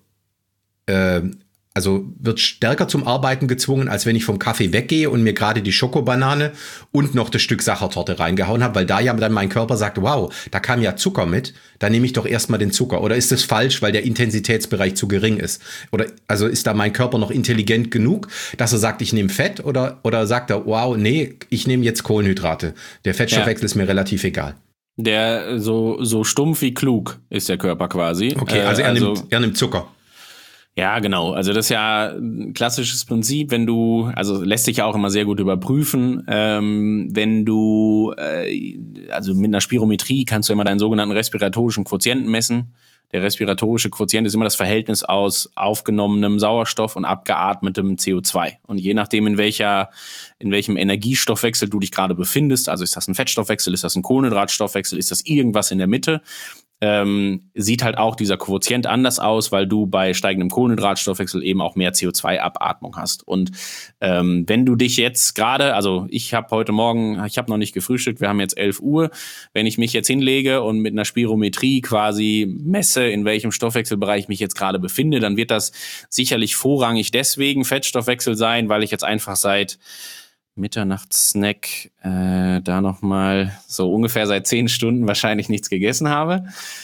[SPEAKER 2] äh, Also wird stärker zum Arbeiten gezwungen, als wenn ich vom Kaffee weggehe und mir gerade die Schokobanane und noch das Stück Sachertorte reingehauen habe, weil da ja dann mein Körper sagt, wow, da kam ja Zucker mit, dann nehme ich doch erstmal den Zucker. Oder ist das falsch, weil der Intensitätsbereich zu gering ist? Oder also ist da mein Körper noch intelligent genug, dass er sagt, ich nehme Fett? Oder, oder sagt er, wow, nee, ich nehme jetzt Kohlenhydrate. Der Fettstoffwechsel ja. ist mir relativ egal.
[SPEAKER 1] Der so, so stumpf wie klug ist der Körper quasi.
[SPEAKER 2] Okay, also er, also, nimmt, er nimmt Zucker.
[SPEAKER 1] Ja, genau. Also das ist ja ein klassisches Prinzip, wenn du, also lässt sich ja auch immer sehr gut überprüfen, ähm, wenn du, äh, also mit einer Spirometrie kannst du immer deinen sogenannten respiratorischen Quotienten messen. Der respiratorische Quotient ist immer das Verhältnis aus aufgenommenem Sauerstoff und abgeatmetem C O zwei. Und je nachdem, in welcher, in welchem Energiestoffwechsel du dich gerade befindest, also ist das ein Fettstoffwechsel, ist das ein Kohlenhydratstoffwechsel, ist das irgendwas in der Mitte, Ähm, sieht halt auch dieser Quotient anders aus, weil du bei steigendem Kohlenhydratstoffwechsel eben auch mehr C O zwei Abatmung hast. Und ähm, wenn du dich jetzt gerade, also ich habe heute Morgen, ich habe noch nicht gefrühstückt, wir haben jetzt elf Uhr, wenn ich mich jetzt hinlege und mit einer Spirometrie quasi messe, in welchem Stoffwechselbereich ich mich jetzt gerade befinde, dann wird das sicherlich vorrangig deswegen Fettstoffwechsel sein, weil ich jetzt einfach seit Mitternachtssnack, äh, da nochmal so ungefähr seit zehn Stunden wahrscheinlich nichts gegessen habe.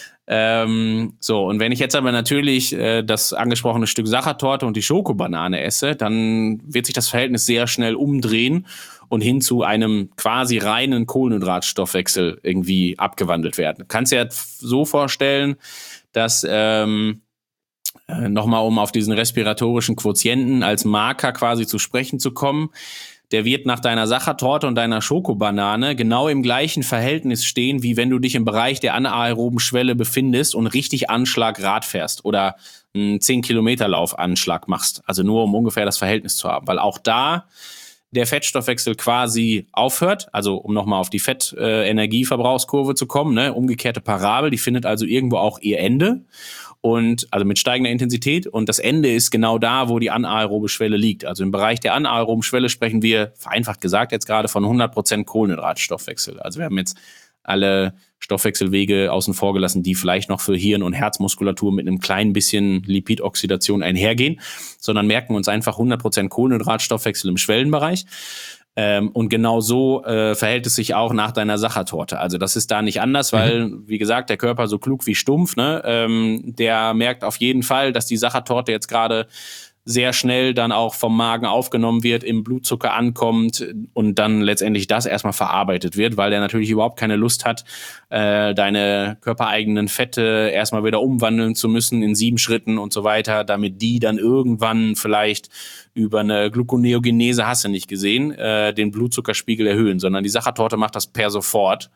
[SPEAKER 1] Ähm, so, und wenn ich jetzt aber natürlich äh, das angesprochene Stück Sachertorte und die Schokobanane esse, dann wird sich das Verhältnis sehr schnell umdrehen und hin zu einem quasi reinen Kohlenhydratstoffwechsel irgendwie abgewandelt werden. Du kannst dir jetzt so vorstellen, dass ähm, äh, nochmal um auf diesen respiratorischen Quotienten als Marker quasi zu sprechen zu kommen, der wird nach deiner Sachertorte und deiner Schokobanane genau im gleichen Verhältnis stehen, wie wenn du dich im Bereich der anaeroben Schwelle befindest und richtig Anschlag Rad fährst oder einen zehn Kilometer Lauf Anschlag machst. Also nur um ungefähr das Verhältnis zu haben. Weil auch da der Fettstoffwechsel quasi aufhört, also um nochmal auf die Fett-Energieverbrauchskurve zu kommen, ne, umgekehrte Parabel, die findet also irgendwo auch ihr Ende. Und also mit steigender Intensität. Und das Ende ist genau da, wo die anaerobe Schwelle liegt. Also im Bereich der anaeroben Schwelle sprechen wir, vereinfacht gesagt, jetzt gerade von hundert Prozent Kohlenhydratstoffwechsel. Also wir haben jetzt alle Stoffwechselwege außen vor gelassen, die vielleicht noch für Hirn- und Herzmuskulatur mit einem kleinen bisschen Lipidoxidation einhergehen, sondern merken uns einfach hundert Prozent Kohlenhydratstoffwechsel im Schwellenbereich. Ähm, und genau so äh, verhält es sich auch nach deiner Sachertorte. Also das ist da nicht anders, weil, mhm. wie gesagt, der Körper so klug wie stumpf, ne, ähm, der merkt auf jeden Fall, dass die Sachertorte jetzt gerade sehr schnell dann auch vom Magen aufgenommen wird, im Blutzucker ankommt und dann letztendlich das erstmal verarbeitet wird, weil der natürlich überhaupt keine Lust hat, äh, deine körpereigenen Fette erstmal wieder umwandeln zu müssen in sieben Schritten und so weiter, damit die dann irgendwann vielleicht über eine Gluconeogenese, hast du nicht gesehen, äh, den Blutzuckerspiegel erhöhen, sondern die Sachertorte macht das per sofort.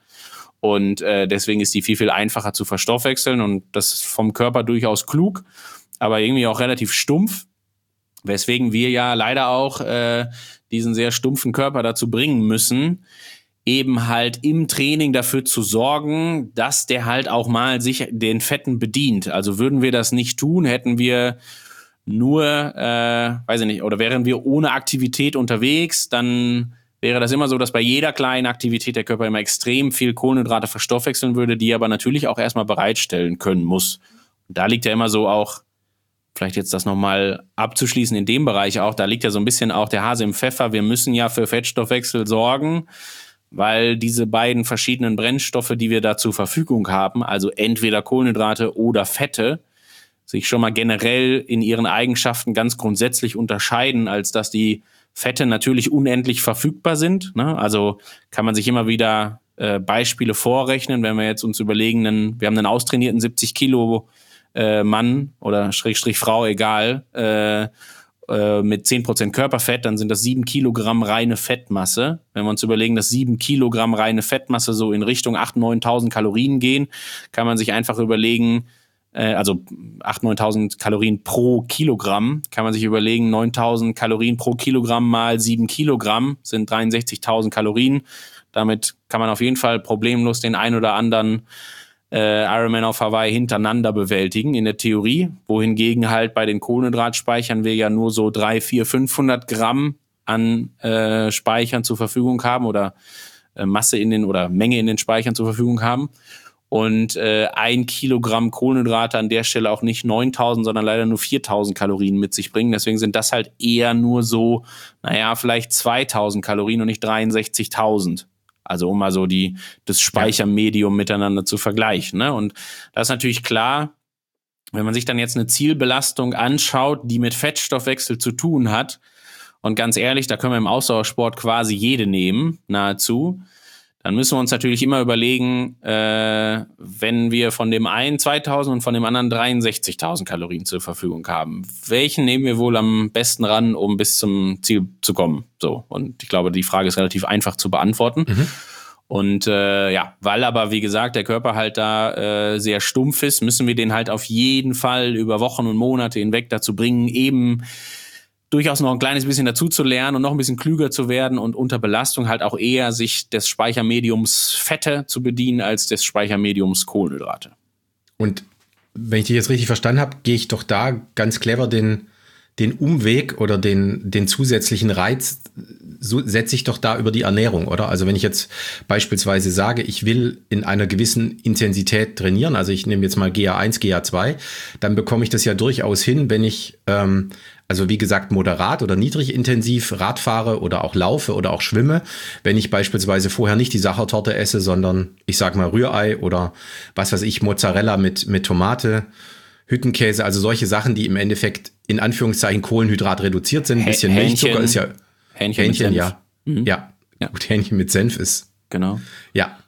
[SPEAKER 1] Und äh, deswegen ist die viel, viel einfacher zu verstoffwechseln und das ist vom Körper durchaus klug, aber irgendwie auch relativ stumpf. Weswegen wir ja leider auch äh, diesen sehr stumpfen Körper dazu bringen müssen, eben halt im Training dafür zu sorgen, dass der halt auch mal sich den Fetten bedient. Also würden wir das nicht tun, hätten wir nur, äh, weiß ich nicht, oder wären wir ohne Aktivität unterwegs, dann wäre das immer so, dass bei jeder kleinen Aktivität der Körper immer extrem viel Kohlenhydrate verstoffwechseln würde, die er aber natürlich auch erstmal bereitstellen können muss. Und da liegt ja immer so auch, vielleicht jetzt das nochmal abzuschließen in dem Bereich auch, da liegt ja so ein bisschen auch der Hase im Pfeffer. Wir müssen ja für Fettstoffwechsel sorgen, weil diese beiden verschiedenen Brennstoffe, die wir da zur Verfügung haben, also entweder Kohlenhydrate oder Fette, sich schon mal generell in ihren Eigenschaften ganz grundsätzlich unterscheiden, als dass die Fette natürlich unendlich verfügbar sind. Ne? Also kann man sich immer wieder äh, Beispiele vorrechnen, wenn wir jetzt uns überlegen, einen, wir haben einen austrainierten siebzig Kilo Äh, Mann oder Schrägstrich Frau, egal, äh, äh, mit zehn Prozent Körperfett, dann sind das sieben Kilogramm reine Fettmasse. Wenn wir uns überlegen, dass sieben Kilogramm reine Fettmasse so in Richtung achttausend, neuntausend Kalorien gehen, kann man sich einfach überlegen, äh, also achttausend, neuntausend Kalorien pro Kilogramm, kann man sich überlegen, neuntausend Kalorien pro Kilogramm mal sieben Kilogramm sind dreiundsechzigtausend Kalorien. Damit kann man auf jeden Fall problemlos den ein oder anderen Äh, Ironman auf Hawaii hintereinander bewältigen in der Theorie, wohingegen halt bei den Kohlenhydratspeichern wir ja nur so drei, vier, fünfhundert Gramm an äh, Speichern zur Verfügung haben oder äh, Masse in den oder Menge in den Speichern zur Verfügung haben und äh, ein Kilogramm Kohlenhydrate an der Stelle auch nicht neuntausend, sondern leider nur viertausend Kalorien mit sich bringen. Deswegen sind das halt eher nur so, naja, vielleicht zweitausend Kalorien und nicht dreiundsechzigtausend. Also um mal so die, das Speichermedium miteinander zu vergleichen. Ne? Und das ist natürlich klar, wenn man sich dann jetzt eine Zielbelastung anschaut, die mit Fettstoffwechsel zu tun hat, und ganz ehrlich, da können wir im Ausdauersport quasi jede nehmen, nahezu, dann müssen wir uns natürlich immer überlegen, äh, wenn wir von dem einen zweitausend und von dem anderen dreiundsechzigtausend Kalorien zur Verfügung haben, welchen nehmen wir wohl am besten ran, um bis zum Ziel zu kommen? So, und ich glaube, die Frage ist relativ einfach zu beantworten. Mhm. Und äh, ja, weil aber, wie gesagt, der Körper halt da äh, sehr stumpf ist, müssen wir den halt auf jeden Fall über Wochen und Monate hinweg dazu bringen, eben durchaus noch ein kleines bisschen dazu zu lernen und noch ein bisschen klüger zu werden und unter Belastung halt auch eher sich des Speichermediums Fette zu bedienen als des Speichermediums Kohlenhydrate.
[SPEAKER 2] Und wenn ich dich jetzt richtig verstanden habe, gehe ich doch da ganz clever den, den Umweg oder den, den zusätzlichen Reiz, so setze ich doch da über die Ernährung, oder? Also wenn ich jetzt beispielsweise sage, ich will in einer gewissen Intensität trainieren, also ich nehme jetzt mal G A eins, G A zwei, dann bekomme ich das ja durchaus hin, wenn ich ähm, also wie gesagt, moderat oder niedrig intensiv Rad fahre oder auch laufe oder auch schwimme, wenn ich beispielsweise vorher nicht die Sachertorte esse, sondern ich sag mal Rührei oder was weiß ich, Mozzarella mit, mit Tomate, Hüttenkäse, also solche Sachen, die im Endeffekt in Anführungszeichen Kohlenhydrat reduziert sind. Ein bisschen Milchzucker ist ja
[SPEAKER 1] Hähnchen,
[SPEAKER 2] Hähnchen,
[SPEAKER 1] mit Senf.
[SPEAKER 2] ja. Mhm. ja. Ja, gut, Hähnchen mit Senf ist.
[SPEAKER 1] Genau.
[SPEAKER 2] Ja.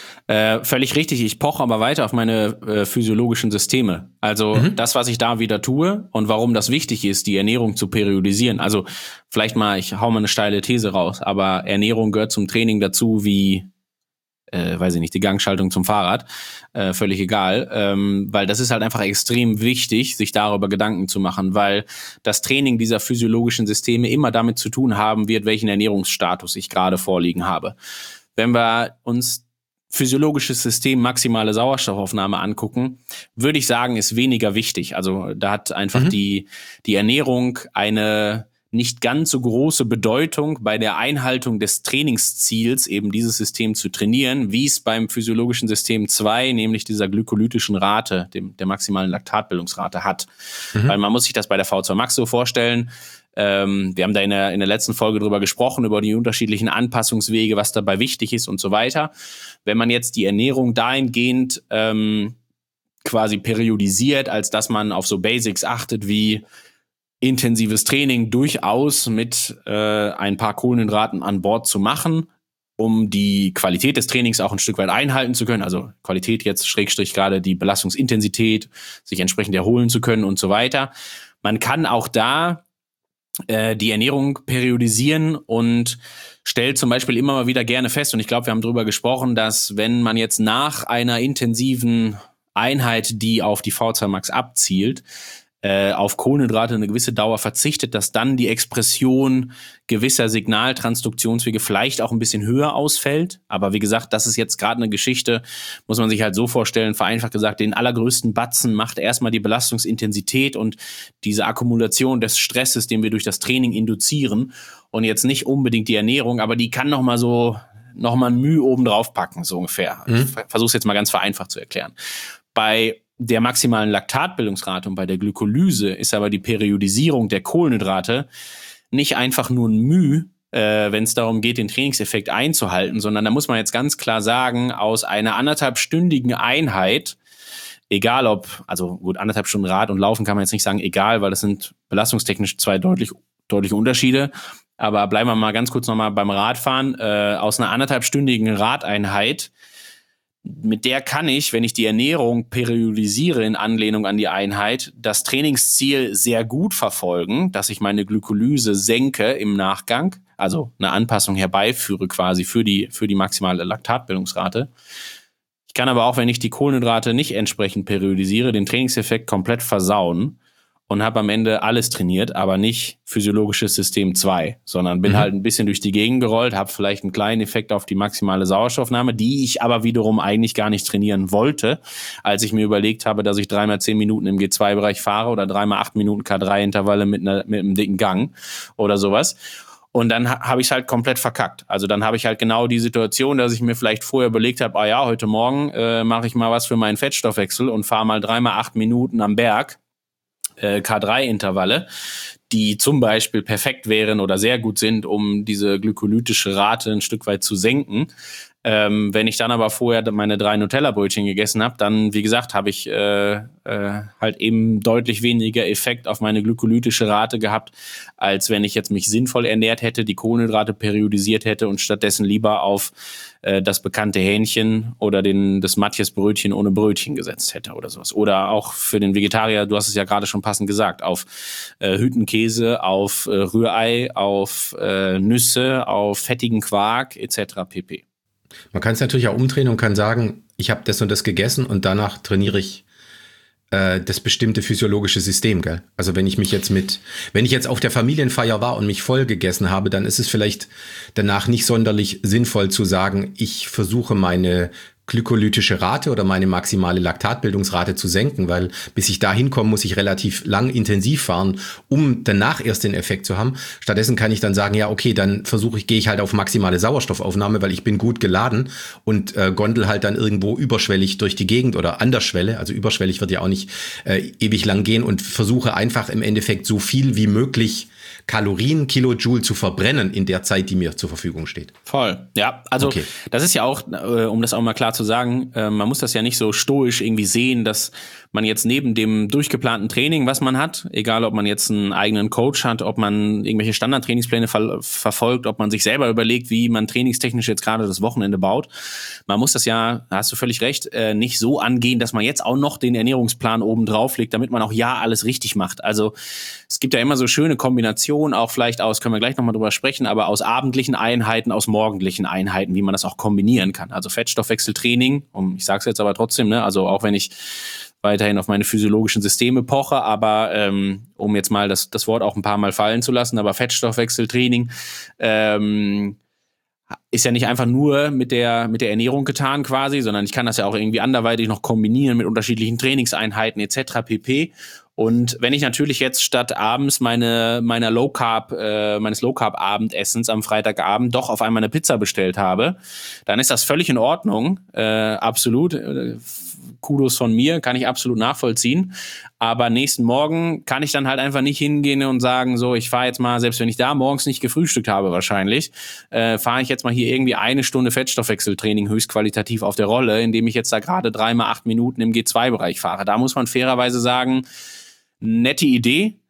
[SPEAKER 1] Äh, völlig richtig, ich poche aber weiter auf meine äh, physiologischen Systeme. Also mhm. das, was ich da wieder tue und warum das wichtig ist, die Ernährung zu periodisieren. Also vielleicht mal, ich hau mal eine steile These raus, aber Ernährung gehört zum Training dazu wie, äh, weiß ich nicht, die Gangschaltung zum Fahrrad. Äh, völlig egal, ähm, weil das ist halt einfach extrem wichtig, sich darüber Gedanken zu machen, weil das Training dieser physiologischen Systeme immer damit zu tun haben wird, welchen Ernährungsstatus ich gerade vorliegen habe. Wenn wir uns physiologisches System maximale Sauerstoffaufnahme angucken, würde ich sagen, ist weniger wichtig. Also da hat einfach mhm. die, die Ernährung eine nicht ganz so große Bedeutung bei der Einhaltung des Trainingsziels, eben dieses System zu trainieren, wie es beim physiologischen System zwei, nämlich dieser glykolytischen Rate, dem, der maximalen Laktatbildungsrate hat. Mhm. Weil man muss sich das bei der V zwei Max so vorstellen, Ähm, wir haben da in der, in der letzten Folge drüber gesprochen, über die unterschiedlichen Anpassungswege, was dabei wichtig ist und so weiter. Wenn man jetzt die Ernährung dahingehend ähm, quasi periodisiert, als dass man auf so Basics achtet wie intensives Training durchaus mit äh, ein paar Kohlenhydraten an Bord zu machen, um die Qualität des Trainings auch ein Stück weit einhalten zu können. Also Qualität jetzt Schrägstrich gerade die Belastungsintensität, sich entsprechend erholen zu können und so weiter. Man kann auch da äh, die Ernährung periodisieren und stellt zum Beispiel immer mal wieder gerne fest, und ich glaube, wir haben darüber gesprochen, dass wenn man jetzt nach einer intensiven Einheit, die auf die V zwei Max abzielt, auf Kohlenhydrate eine gewisse Dauer verzichtet, dass dann die Expression gewisser Signaltransduktionswege vielleicht auch ein bisschen höher ausfällt. Aber wie gesagt, das ist jetzt gerade eine Geschichte, muss man sich halt so vorstellen, vereinfacht gesagt, den allergrößten Batzen macht erstmal die Belastungsintensität und diese Akkumulation des Stresses, den wir durch das Training induzieren, und jetzt nicht unbedingt die Ernährung, aber die kann nochmal so, nochmal ein Mühe oben drauf packen, so ungefähr. Mhm. Ich versuche es jetzt mal ganz vereinfacht zu erklären. Bei der maximalen Laktatbildungsrate und bei der Glykolyse ist aber die Periodisierung der Kohlenhydrate nicht einfach nur ein Mühe, äh, wenn es darum geht, den Trainingseffekt einzuhalten, sondern da muss man jetzt ganz klar sagen, aus einer anderthalbstündigen Einheit, egal ob, also gut, anderthalb Stunden Rad und Laufen kann man jetzt nicht sagen, egal, weil das sind belastungstechnisch zwei deutlich, deutliche Unterschiede, aber bleiben wir mal ganz kurz nochmal beim Radfahren, äh, aus einer anderthalbstündigen Radeinheit, mit der kann ich, wenn ich die Ernährung periodisiere in Anlehnung an die Einheit, das Trainingsziel sehr gut verfolgen, dass ich meine Glykolyse senke im Nachgang, also eine Anpassung herbeiführe quasi für die, für die maximale Laktatbildungsrate. Ich kann aber auch, wenn ich die Kohlenhydrate nicht entsprechend periodisiere, den Trainingseffekt komplett versauen und habe am Ende alles trainiert, aber nicht physiologisches System zwei, sondern bin mhm. halt ein bisschen durch die Gegend gerollt, habe vielleicht einen kleinen Effekt auf die maximale Sauerstoffnahme, die ich aber wiederum eigentlich gar nicht trainieren wollte, als ich mir überlegt habe, dass ich dreimal zehn Minuten im G zwei Bereich fahre oder dreimal acht Minuten K drei Intervalle mit, einer, mit einem dicken Gang oder sowas. Und dann ha- habe ich es halt komplett verkackt. Also dann habe ich halt genau die Situation, dass ich mir vielleicht vorher überlegt habe, ah ja, heute Morgen äh, mache ich mal was für meinen Fettstoffwechsel und fahre mal dreimal acht Minuten am Berg. K drei Intervalle, die zum Beispiel perfekt wären oder sehr gut sind, um diese glykolytische Rate ein Stück weit zu senken. Ähm, wenn ich dann aber vorher meine drei Nutella-Brötchen gegessen habe, dann, wie gesagt, habe ich äh, äh, halt eben deutlich weniger Effekt auf meine glykolytische Rate gehabt, als wenn ich jetzt mich sinnvoll ernährt hätte, die Kohlenhydrate periodisiert hätte und stattdessen lieber auf äh, das bekannte Hähnchen oder den das Matjes-Brötchen ohne Brötchen gesetzt hätte oder sowas. Oder auch für den Vegetarier, du hast es ja gerade schon passend gesagt, auf äh, Hüttenkäse, auf äh, Rührei, auf äh, Nüsse, auf fettigen Quark et cetera pp.
[SPEAKER 2] Man kann es natürlich auch umdrehen und kann sagen, ich habe das und das gegessen und danach trainiere ich äh, das bestimmte physiologische System, gell? Also wenn ich mich jetzt mit, wenn ich jetzt auf der Familienfeier war und mich voll gegessen habe, dann ist es vielleicht danach nicht sonderlich sinnvoll zu sagen, ich versuche meine glykolytische Rate oder meine maximale Laktatbildungsrate zu senken, weil bis ich da hinkomme, muss ich relativ lang intensiv fahren, um danach erst den Effekt zu haben. Stattdessen kann ich dann sagen, ja, okay, dann versuche ich, gehe ich halt auf maximale Sauerstoffaufnahme, weil ich bin gut geladen und äh, gondel halt dann irgendwo überschwellig durch die Gegend oder an der Schwelle, also überschwellig wird ja auch nicht äh, ewig lang gehen, und versuche einfach im Endeffekt so viel wie möglich Kalorien, Kilojoule zu verbrennen in der Zeit, die mir zur Verfügung steht.
[SPEAKER 1] Voll, ja. Also okay. Das ist ja auch, äh, um das auch mal klar zu sagen, äh, man muss das ja nicht so stoisch irgendwie sehen, dass man jetzt neben dem durchgeplanten Training, was man hat, egal ob man jetzt einen eigenen Coach hat, ob man irgendwelche Standardtrainingspläne ver- verfolgt, ob man sich selber überlegt, wie man trainingstechnisch jetzt gerade das Wochenende baut, man muss das ja, da hast du völlig recht, äh, nicht so angehen, dass man jetzt auch noch den Ernährungsplan oben drauf legt, damit man auch ja alles richtig macht. Also es gibt ja immer so schöne Kombinationen, auch vielleicht aus, können wir gleich nochmal drüber sprechen, aber aus abendlichen Einheiten, aus morgendlichen Einheiten, wie man das auch kombinieren kann. Also Fettstoffwechseltraining, um, ich sag's jetzt aber trotzdem, ne, also auch wenn ich weiterhin auf meine physiologischen Systeme poche, aber ähm, um jetzt mal das, das Wort auch ein paar Mal fallen zu lassen, aber Fettstoffwechseltraining ähm, ist ja nicht einfach nur mit der mit der Ernährung getan quasi, sondern ich kann das ja auch irgendwie anderweitig noch kombinieren mit unterschiedlichen Trainingseinheiten et cetera pp. Und wenn ich natürlich jetzt statt abends meine meiner Low Carb äh, meines Low Carb Abendessens am Freitagabend doch auf einmal eine Pizza bestellt habe, dann ist das völlig in Ordnung, äh, absolut. Äh, Kudos von mir, kann ich absolut nachvollziehen. Aber nächsten Morgen kann ich dann halt einfach nicht hingehen und sagen, so, ich fahre jetzt mal, selbst wenn ich da morgens nicht gefrühstückt habe wahrscheinlich, äh, fahre ich jetzt mal hier irgendwie eine Stunde Fettstoffwechseltraining höchstqualitativ auf der Rolle, indem ich jetzt da gerade dreimal acht Minuten im G zwei Bereich fahre. Da muss man fairerweise sagen, nette Idee,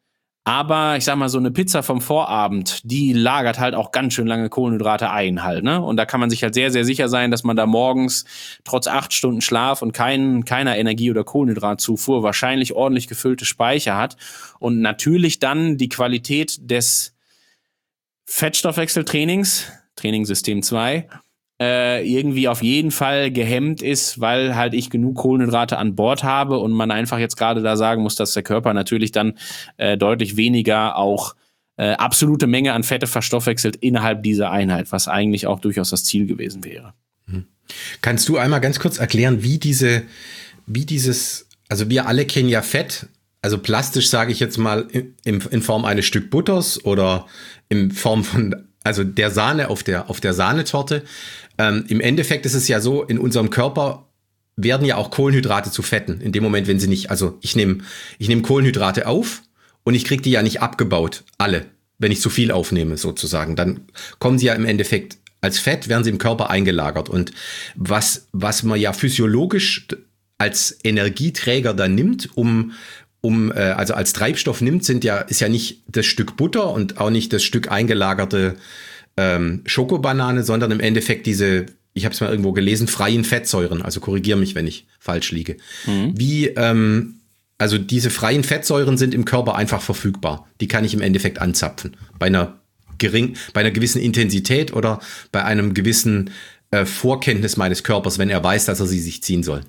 [SPEAKER 1] Aber ich sag mal, so eine Pizza vom Vorabend, die lagert halt auch ganz schön lange Kohlenhydrate ein halt, ne? Und da kann man sich halt sehr, sehr sicher sein, dass man da morgens trotz acht Stunden Schlaf und kein, keiner Energie- oder Kohlenhydratzufuhr wahrscheinlich ordentlich gefüllte Speicher hat. Und natürlich dann die Qualität des Fettstoffwechseltrainings, Trainingssystem zwei, äh, irgendwie auf jeden Fall gehemmt ist, weil halt ich genug Kohlenhydrate an Bord habe und man einfach jetzt gerade da sagen muss, dass der Körper natürlich dann äh, deutlich weniger auch äh, absolute Menge an Fette verstoffwechselt innerhalb dieser Einheit, was eigentlich auch durchaus das Ziel gewesen wäre.
[SPEAKER 2] Kannst du einmal ganz kurz erklären, wie diese, wie dieses, also wir alle kennen ja Fett, also plastisch sage ich jetzt mal in, in Form eines Stück Butters oder in Form von, also der Sahne auf der, auf der Sahnetorte. Ähm, im Endeffekt ist es ja so, in unserem Körper werden ja auch Kohlenhydrate zu Fetten. In dem Moment, wenn sie nicht, also ich nehme ich nehme Kohlenhydrate auf und ich kriege die ja nicht abgebaut, alle, wenn ich zu viel aufnehme sozusagen. Dann kommen sie ja im Endeffekt als Fett, werden sie im Körper eingelagert. Und was, was man ja physiologisch als Energieträger dann nimmt, um um äh, also als Treibstoff nimmt, sind ja ist ja nicht das Stück Butter und auch nicht das Stück eingelagerte ähm, Schokobanane, sondern im Endeffekt diese, ich habe es mal irgendwo gelesen, freien Fettsäuren. Also korrigiere mich, wenn ich falsch liege. Mhm. Wie ähm, also diese freien Fettsäuren sind im Körper einfach verfügbar. Die kann ich im Endeffekt anzapfen bei einer gering, bei einer gewissen Intensität oder bei einem gewissen äh, Vorkenntnis meines Körpers, wenn er weiß, dass er sie sich ziehen soll.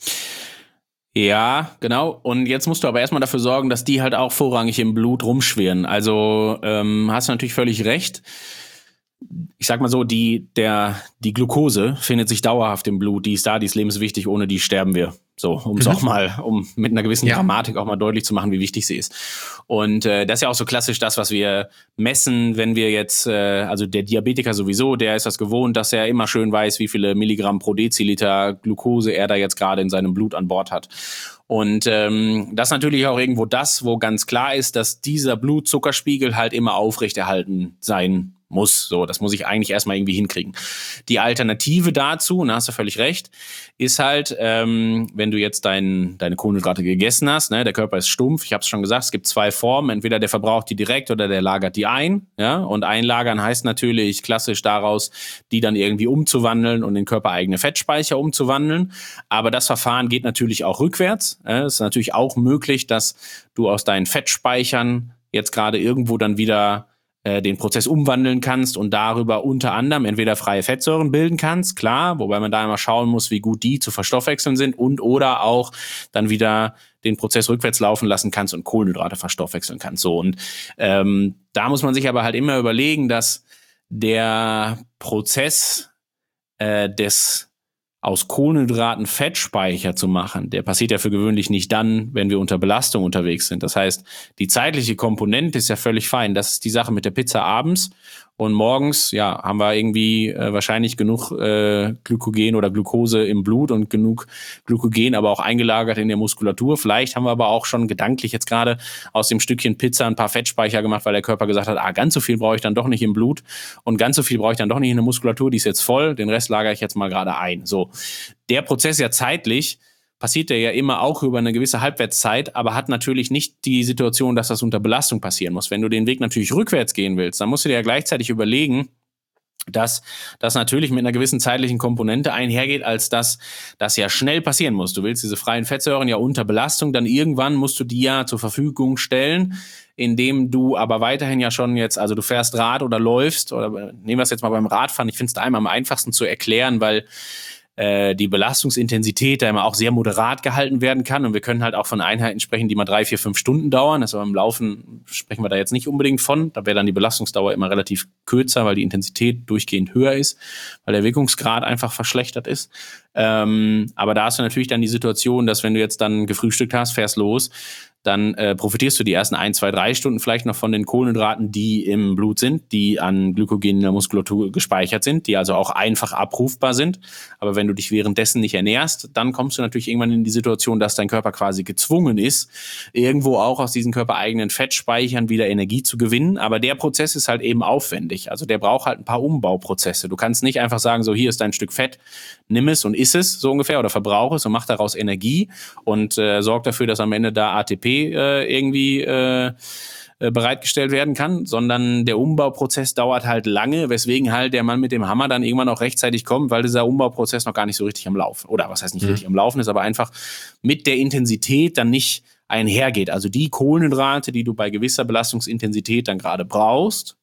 [SPEAKER 1] Ja, genau. Und jetzt musst du aber erstmal dafür sorgen, dass die halt auch vorrangig im Blut rumschwirren. Also ähm, hast du natürlich völlig recht. Ich sag mal so, die, der, die Glucose findet sich dauerhaft im Blut. Die ist da, die ist lebenswichtig, ohne die sterben wir. So, um es mhm. auch mal, um mit einer gewissen ja. Dramatik auch mal deutlich zu machen, wie wichtig sie ist. Und äh, das ist ja auch so klassisch das, was wir messen, wenn wir jetzt, äh, also der Diabetiker sowieso, der ist das gewohnt, dass er immer schön weiß, wie viele Milligramm pro Deziliter Glucose er da jetzt gerade in seinem Blut an Bord hat. Und ähm, das ist natürlich auch irgendwo das, wo ganz klar ist, dass dieser Blutzuckerspiegel halt immer aufrechterhalten sein muss. So, das muss ich eigentlich erstmal irgendwie hinkriegen. Die Alternative dazu, und da hast du völlig recht, ist halt, ähm, wenn du jetzt dein, deine Kohlenhydrate gegessen hast, ne, der Körper ist stumpf, ich habe es schon gesagt, es gibt zwei Formen, entweder der verbraucht die direkt oder der lagert die ein. Ja, und einlagern heißt natürlich klassisch daraus, die dann irgendwie umzuwandeln und in körpereigene Fettspeicher umzuwandeln. Aber das Verfahren geht natürlich auch rückwärts. Es ist natürlich auch möglich, dass du aus deinen Fettspeichern jetzt gerade irgendwo dann wieder den Prozess umwandeln kannst und darüber unter anderem entweder freie Fettsäuren bilden kannst, klar, wobei man da immer schauen muss, wie gut die zu verstoffwechseln sind und oder auch dann wieder den Prozess rückwärts laufen lassen kannst und Kohlenhydrate verstoffwechseln kannst. So, und ähm, da muss man sich aber halt immer überlegen, dass der Prozess äh, des aus Kohlenhydraten Fettspeicher zu machen, der passiert ja für gewöhnlich nicht dann, wenn wir unter Belastung unterwegs sind. Das heißt, die zeitliche Komponente ist ja völlig fein. Das ist die Sache mit der Pizza abends. Und morgens, ja, haben wir irgendwie äh, wahrscheinlich genug äh, Glykogen oder Glucose im Blut und genug Glykogen aber auch eingelagert in der Muskulatur. Vielleicht haben wir aber auch schon gedanklich jetzt gerade aus dem Stückchen Pizza ein paar Fettspeicher gemacht, weil der Körper gesagt hat, ah, ganz so viel brauche ich dann doch nicht im Blut und ganz so viel brauche ich dann doch nicht in der Muskulatur, die ist jetzt voll, den Rest lagere ich jetzt mal gerade ein. So, der Prozess ja zeitlich passiert ja immer auch über eine gewisse Halbwertszeit, aber hat natürlich nicht die Situation, dass das unter Belastung passieren muss. Wenn du den Weg natürlich rückwärts gehen willst, dann musst du dir ja gleichzeitig überlegen, dass das natürlich mit einer gewissen zeitlichen Komponente einhergeht, als dass das ja schnell passieren muss. Du willst diese freien Fettsäuren ja unter Belastung, dann irgendwann musst du die ja zur Verfügung stellen, indem du aber weiterhin ja schon jetzt, also du fährst Rad oder läufst, oder nehmen wir es jetzt mal beim Radfahren, ich finde es da einmal am einfachsten zu erklären, weil die Belastungsintensität da immer auch sehr moderat gehalten werden kann und wir können halt auch von Einheiten sprechen, die mal drei, vier, fünf Stunden dauern. Also beim Laufen sprechen wir da jetzt nicht unbedingt von. Da wäre dann die Belastungsdauer immer relativ kürzer, weil die Intensität durchgehend höher ist, weil der Wirkungsgrad einfach verschlechtert ist. Ähm, aber da hast du natürlich dann die Situation, dass wenn du jetzt dann gefrühstückt hast, fährst los, dann äh, profitierst du die ersten ein, zwei, drei Stunden vielleicht noch von den Kohlenhydraten, die im Blut sind, die an Glykogen in der Muskulatur gespeichert sind, die also auch einfach abrufbar sind. Aber wenn du dich währenddessen nicht ernährst, dann kommst du natürlich irgendwann in die Situation, dass dein Körper quasi gezwungen ist, irgendwo auch aus diesen körpereigenen Fettspeichern wieder Energie zu gewinnen. Aber der Prozess ist halt eben aufwendig. Also der braucht halt ein paar Umbauprozesse. Du kannst nicht einfach sagen, so hier ist dein Stück Fett, nimm es und iss es so ungefähr oder verbrauche es und mach daraus Energie und äh, sorg dafür, dass am Ende da A T P äh, irgendwie äh, äh, bereitgestellt werden kann, sondern der Umbauprozess dauert halt lange, weswegen halt der Mann mit dem Hammer dann irgendwann auch rechtzeitig kommt, weil dieser Umbauprozess noch gar nicht so richtig am Laufen, oder was heißt nicht mhm. richtig am Laufen ist, aber einfach mit der Intensität dann nicht einhergeht. Also die Kohlenhydrate, die du bei gewisser Belastungsintensität dann gerade brauchst,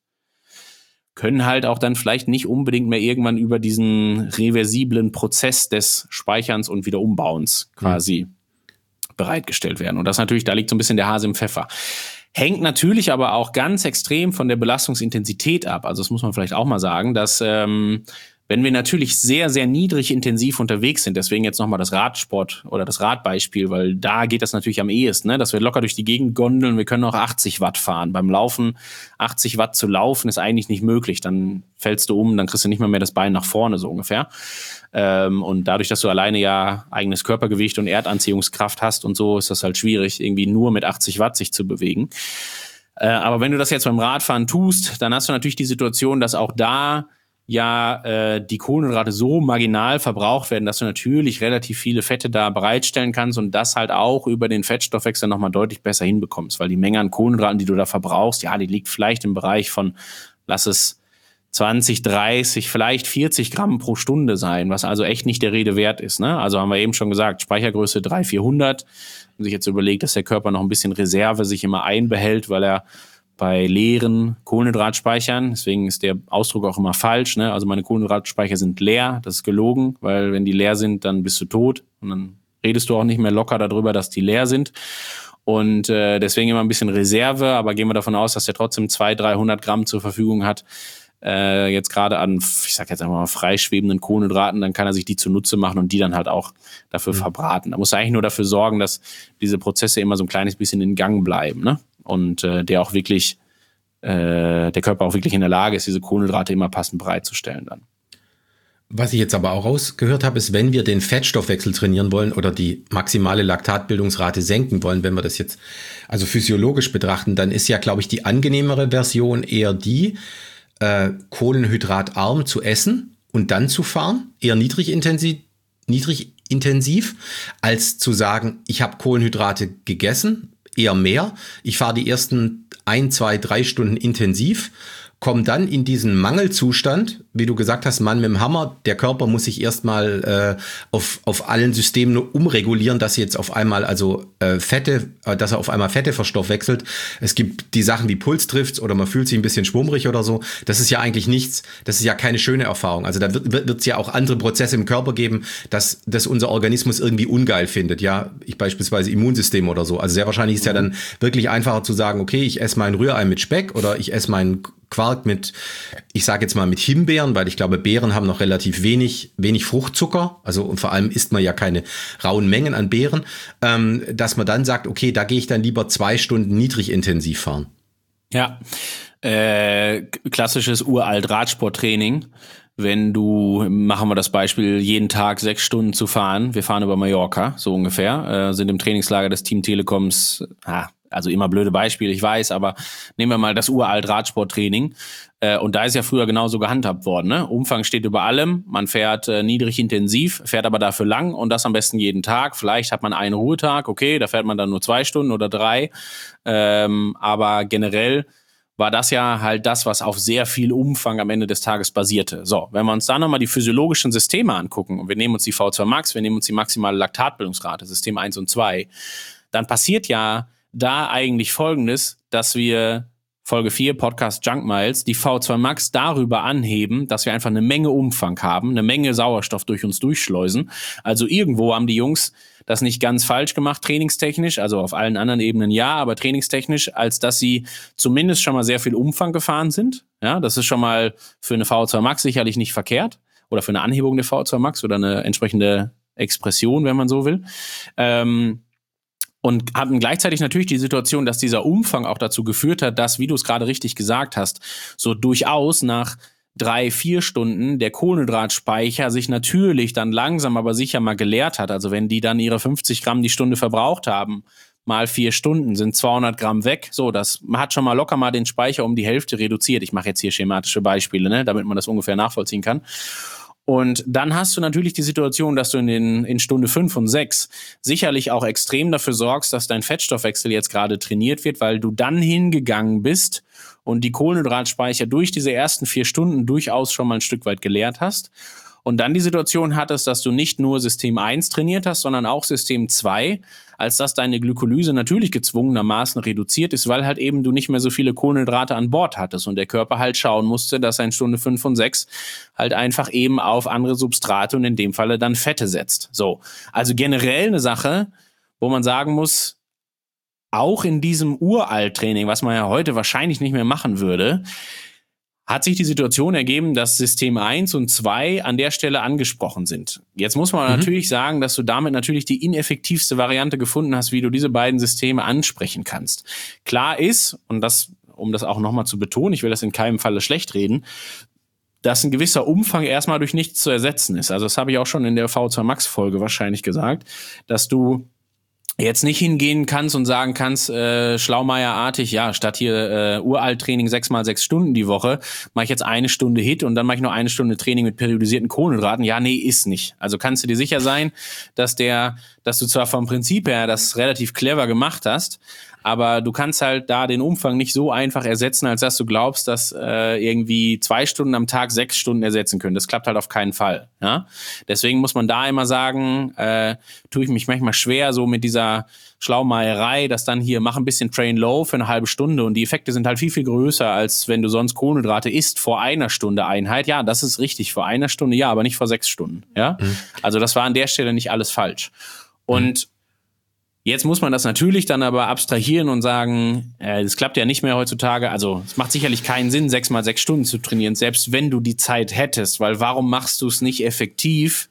[SPEAKER 1] können halt auch dann vielleicht nicht unbedingt mehr irgendwann über diesen reversiblen Prozess des Speicherns und Wiederumbauens quasi mhm. bereitgestellt werden. Und das natürlich, da liegt so ein bisschen der Hase im Pfeffer. Hängt natürlich aber auch ganz extrem von der Belastungsintensität ab. Also das muss man vielleicht auch mal sagen, dass ähm, wenn wir natürlich sehr, sehr niedrig intensiv unterwegs sind, deswegen jetzt nochmal das Radsport oder das Radbeispiel, weil da geht das natürlich am ehesten, ne? Dass wir locker durch die Gegend gondeln, wir können auch achtzig Watt fahren. Beim Laufen achtzig Watt zu laufen ist eigentlich nicht möglich. Dann fällst du um, dann kriegst du nicht mal mehr das Bein nach vorne, so ungefähr. Ähm, und dadurch, dass du alleine ja eigenes Körpergewicht und Erdanziehungskraft hast und so, ist das halt schwierig, irgendwie nur mit achtzig Watt sich zu bewegen. Äh, aber wenn du das jetzt beim Radfahren tust, dann hast du natürlich die Situation, dass auch da ja äh, die Kohlenhydrate so marginal verbraucht werden, dass du natürlich relativ viele Fette da bereitstellen kannst und das halt auch über den Fettstoffwechsel nochmal deutlich besser hinbekommst, weil die Menge an Kohlenhydraten, die du da verbrauchst, ja, die liegt vielleicht im Bereich von, lass es zwanzig, dreißig, vielleicht vierzig Gramm pro Stunde sein, was also echt nicht der Rede wert ist, ne? Also haben wir eben schon gesagt, Speichergröße dreihundert, vierhundert. Wenn man sich jetzt überlegt, dass der Körper noch ein bisschen Reserve sich immer einbehält, weil er bei leeren Kohlenhydratspeichern, deswegen ist der Ausdruck auch immer falsch, ne? Also meine Kohlenhydratspeicher sind leer, das ist gelogen, weil wenn die leer sind, dann bist du tot und dann redest du auch nicht mehr locker darüber, dass die leer sind. Und äh, deswegen immer ein bisschen Reserve, aber gehen wir davon aus, dass der trotzdem zweihundert, dreihundert Gramm zur Verfügung hat, äh, jetzt gerade an, ich sag jetzt einfach mal, freischwebenden Kohlenhydraten, dann kann er sich die zunutze machen und die dann halt auch dafür mhm. verbraten. Da muss er eigentlich nur dafür sorgen, dass diese Prozesse immer so ein kleines bisschen in Gang bleiben, ne? Und äh, der auch wirklich, äh, der Körper auch wirklich in der Lage ist, diese Kohlenhydrate immer passend bereitzustellen dann.
[SPEAKER 2] Was ich jetzt aber auch rausgehört habe, ist, wenn wir den Fettstoffwechsel trainieren wollen oder die maximale Laktatbildungsrate senken wollen, wenn wir das jetzt also physiologisch betrachten, dann ist ja, glaube ich, die angenehmere Version eher die, äh, kohlenhydratarm zu essen und dann zu fahren, eher niedrigintensiv, niedrigintensiv, als zu sagen, ich habe Kohlenhydrate gegessen, eher mehr. Ich fahre die ersten ein, zwei, drei Stunden intensiv, komme dann in diesen Mangelzustand, wie du gesagt hast, Mann mit dem Hammer, der Körper muss sich erstmal äh, auf, auf allen Systemen umregulieren, dass jetzt auf einmal also äh, Fette, äh, dass er auf einmal Fette verstoffwechselt. Es gibt die Sachen wie Pulsdrifts oder man fühlt sich ein bisschen schwummrig oder so. Das ist ja eigentlich nichts, das ist ja keine schöne Erfahrung. Also da wird wird es ja auch andere Prozesse im Körper geben, dass, dass unser Organismus irgendwie ungeil findet. Ja, ich beispielsweise Immunsystem oder so. Also sehr wahrscheinlich ist ja dann wirklich einfacher zu sagen, okay, ich esse mein Rührei mit Speck oder ich esse meinen Quark mit, ich sage jetzt mal mit Himbeeren, weil ich glaube, Beeren haben noch relativ wenig wenig Fruchtzucker, also und vor allem isst man ja keine rauen Mengen an Beeren, ähm, dass man dann sagt, okay, da gehe ich dann lieber zwei Stunden niedrigintensiv fahren.
[SPEAKER 1] Ja, äh, klassisches uralt Radsporttraining. Wenn du, machen wir das Beispiel, jeden Tag sechs Stunden zu fahren, wir fahren über Mallorca, so ungefähr, äh, sind im Trainingslager des Team Telekoms, ah, also immer blöde Beispiele, ich weiß, aber nehmen wir mal das uralt Radsporttraining. Äh, und da ist ja früher genauso gehandhabt worden, ne? Umfang steht über allem, man fährt äh, niedrig intensiv, fährt aber dafür lang und das am besten jeden Tag. Vielleicht hat man einen Ruhetag, okay, da fährt man dann nur zwei Stunden oder drei. Ähm, aber generell war das ja halt das, was auf sehr viel Umfang am Ende des Tages basierte. So, wenn wir uns da nochmal die physiologischen Systeme angucken und wir nehmen uns die V zwei Max, wir nehmen uns die maximale Laktatbildungsrate, System eins und zwei, dann passiert ja da eigentlich Folgendes, dass wir Folge vier, Podcast Junk Miles, die V zwei Max darüber anheben, dass wir einfach eine Menge Umfang haben, eine Menge Sauerstoff durch uns durchschleusen. Also irgendwo haben die Jungs das nicht ganz falsch gemacht, trainingstechnisch, also auf allen anderen Ebenen ja, aber trainingstechnisch, als dass sie zumindest schon mal sehr viel Umfang gefahren sind. Ja, das ist schon mal für eine V zwei Max sicherlich nicht verkehrt oder für eine Anhebung der V zwei Max oder eine entsprechende Expression, wenn man so will. Ähm, Und hatten gleichzeitig natürlich die Situation, dass dieser Umfang auch dazu geführt hat, dass, wie du es gerade richtig gesagt hast, so durchaus nach drei, vier Stunden der Kohlenhydratspeicher sich natürlich dann langsam aber sicher mal geleert hat. Also wenn die dann ihre fünfzig Gramm die Stunde verbraucht haben, mal vier Stunden sind zweihundert Gramm weg. So, das hat schon mal locker mal den Speicher um die Hälfte reduziert. Ich mache jetzt hier schematische Beispiele, ne, damit man das ungefähr nachvollziehen kann. Und dann hast du natürlich die Situation, dass du in den in Stunde fünf und sechs sicherlich auch extrem dafür sorgst, dass dein Fettstoffwechsel jetzt gerade trainiert wird, weil du dann hingegangen bist und die Kohlenhydratspeicher durch diese ersten vier Stunden durchaus schon mal ein Stück weit geleert hast. Und dann die Situation hattest, dass du nicht nur System eins trainiert hast, sondern auch System zwei, als dass deine Glykolyse natürlich gezwungenermaßen reduziert ist, weil halt eben du nicht mehr so viele Kohlenhydrate an Bord hattest und der Körper halt schauen musste, dass er in Stunde fünf und sechs halt einfach eben auf andere Substrate und in dem Falle dann Fette setzt. So, also generell eine Sache, wo man sagen muss, auch in diesem Uralt-Training, was man ja heute wahrscheinlich nicht mehr machen würde, hat sich die Situation ergeben, dass System eins und zwei an der Stelle angesprochen sind. Jetzt muss man mhm. natürlich sagen, dass du damit natürlich die ineffektivste Variante gefunden hast, wie du diese beiden Systeme ansprechen kannst. Klar ist, und das, um das auch nochmal zu betonen, ich will das in keinem Falle schlecht reden, dass ein gewisser Umfang erstmal durch nichts zu ersetzen ist. Also das habe ich auch schon in der V zwei Max Folge wahrscheinlich gesagt, dass du jetzt nicht hingehen kannst und sagen kannst, äh, Schlaumeier-artig, ja, statt hier äh, Uralt-Training sechs mal sechs Stunden die Woche, mache ich jetzt eine Stunde Hit und dann mache ich noch eine Stunde Training mit periodisierten Kohlenhydraten. Ja, nee, ist nicht. Also kannst du dir sicher sein, dass der, dass du zwar vom Prinzip her das relativ clever gemacht hast, aber du kannst halt da den Umfang nicht so einfach ersetzen, als dass du glaubst, dass äh, irgendwie zwei Stunden am Tag sechs Stunden ersetzen können. Das klappt halt auf keinen Fall. Ja? Deswegen muss man da immer sagen, äh, tue ich mich manchmal schwer so mit dieser Schlaumeierei, dass dann hier mach ein bisschen Train Low für eine halbe Stunde und die Effekte sind halt viel, viel größer, als wenn du sonst Kohlenhydrate isst vor einer Stunde Einheit. Ja, das ist richtig, vor einer Stunde ja, aber nicht vor sechs Stunden. Ja, mhm. Also das war an der Stelle nicht alles falsch. Und mhm. Jetzt muss man das natürlich dann aber abstrahieren und sagen, äh, das klappt ja nicht mehr heutzutage. Also es macht sicherlich keinen Sinn, sechs mal sechs Stunden zu trainieren, selbst wenn du die Zeit hättest. Weil warum machst du es nicht effektiv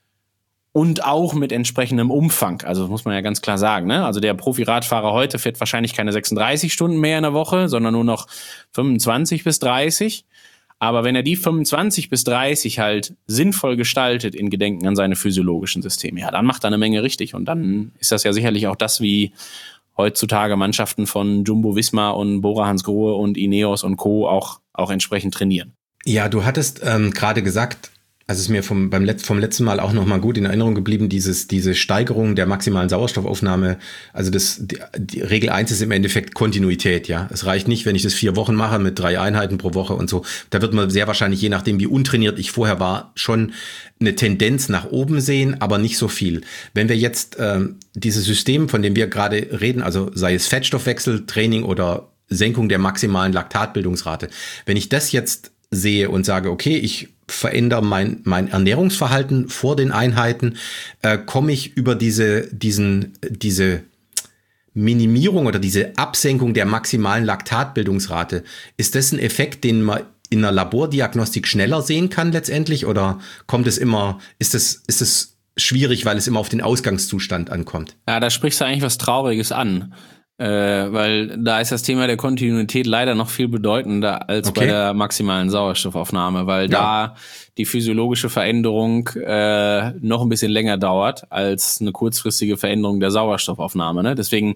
[SPEAKER 1] und auch mit entsprechendem Umfang? Also das muss man ja ganz klar sagen. Ne? Also der Profi-Radfahrer heute fährt wahrscheinlich keine sechsunddreißig Stunden mehr in der Woche, sondern nur noch fünfundzwanzig bis dreißig. Aber wenn er die fünfundzwanzig bis dreißig halt sinnvoll gestaltet in Gedenken an seine physiologischen Systeme, ja, dann macht er eine Menge richtig. Und dann ist das ja sicherlich auch das, wie heutzutage Mannschaften von Jumbo Visma und Bora Hansgrohe und Ineos und Co. auch, auch entsprechend trainieren.
[SPEAKER 2] Ja, du hattest ähm, gerade gesagt, also es ist mir vom, beim Let- vom letzten Mal auch nochmal gut in Erinnerung geblieben, dieses, diese Steigerung der maximalen Sauerstoffaufnahme. Also das, die, die Regel eins ist im Endeffekt Kontinuität, ja. Es reicht nicht, wenn ich das vier Wochen mache mit drei Einheiten pro Woche und so. Da wird man sehr wahrscheinlich, je nachdem wie untrainiert ich vorher war, schon eine Tendenz nach oben sehen, aber nicht so viel. Wenn wir jetzt ähm, dieses System, von dem wir gerade reden, also sei es Fettstoffwechsel, Training oder Senkung der maximalen Laktatbildungsrate, wenn ich das jetzt sehe und sage, okay, ich verändere mein mein Ernährungsverhalten vor den Einheiten, äh, komme ich über diese diesen diese Minimierung oder diese Absenkung der maximalen Laktatbildungsrate. Ist das ein Effekt, den man in einer Labordiagnostik schneller sehen kann letztendlich, oder kommt es immer, ist es ist es schwierig, weil es immer auf den Ausgangszustand ankommt?
[SPEAKER 1] Ja, da sprichst du eigentlich was Trauriges an. Äh, weil da ist das Thema der Kontinuität leider noch viel bedeutender als okay. bei der maximalen Sauerstoffaufnahme, weil ja. da die physiologische Veränderung äh, noch ein bisschen länger dauert als eine kurzfristige Veränderung der Sauerstoffaufnahme. Ne? Deswegen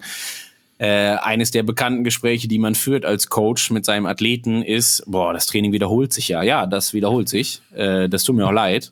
[SPEAKER 1] äh, eines der bekannten Gespräche, die man führt als Coach mit seinem Athleten ist, boah, das Training wiederholt sich ja. Ja, das wiederholt sich. Äh, das tut mir auch leid.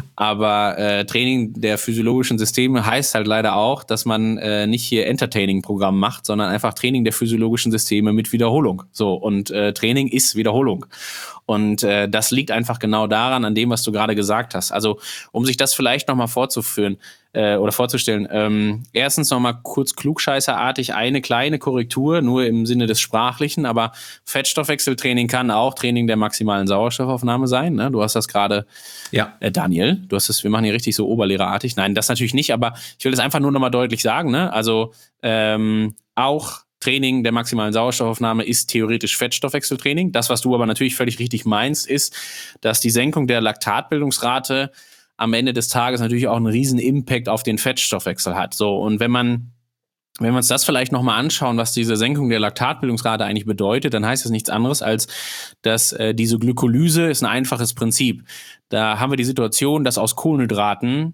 [SPEAKER 1] Aber äh, Training der physiologischen Systeme heißt halt leider auch, dass man äh, nicht hier Entertaining-Programm macht, sondern einfach Training der physiologischen Systeme mit Wiederholung. So, und äh, Training ist Wiederholung. Und äh, das liegt einfach genau daran, an dem, was du gerade gesagt hast. Also, um sich das vielleicht nochmal vorzuführen äh, oder vorzustellen, ähm, erstens nochmal kurz klugscheißerartig eine kleine Korrektur, nur im Sinne des Sprachlichen, aber Fettstoffwechseltraining kann auch Training der maximalen Sauerstoffaufnahme sein. Ne? Du hast das gerade, ja. äh, Daniel, du hast es, wir machen hier richtig so oberlehrerartig. Nein, das natürlich nicht, aber ich will das einfach nur nochmal deutlich sagen. Ne? Also ähm, auch Training der maximalen Sauerstoffaufnahme ist theoretisch Fettstoffwechseltraining. Das, was du aber natürlich völlig richtig meinst, ist, dass die Senkung der Laktatbildungsrate am Ende des Tages natürlich auch einen riesen Impact auf den Fettstoffwechsel hat. So, und wenn man Wenn wir uns das vielleicht nochmal anschauen, was diese Senkung der Laktatbildungsrate eigentlich bedeutet, dann heißt das nichts anderes, als dass äh, diese Glykolyse ist ein einfaches Prinzip. Da haben wir die Situation, dass aus Kohlenhydraten,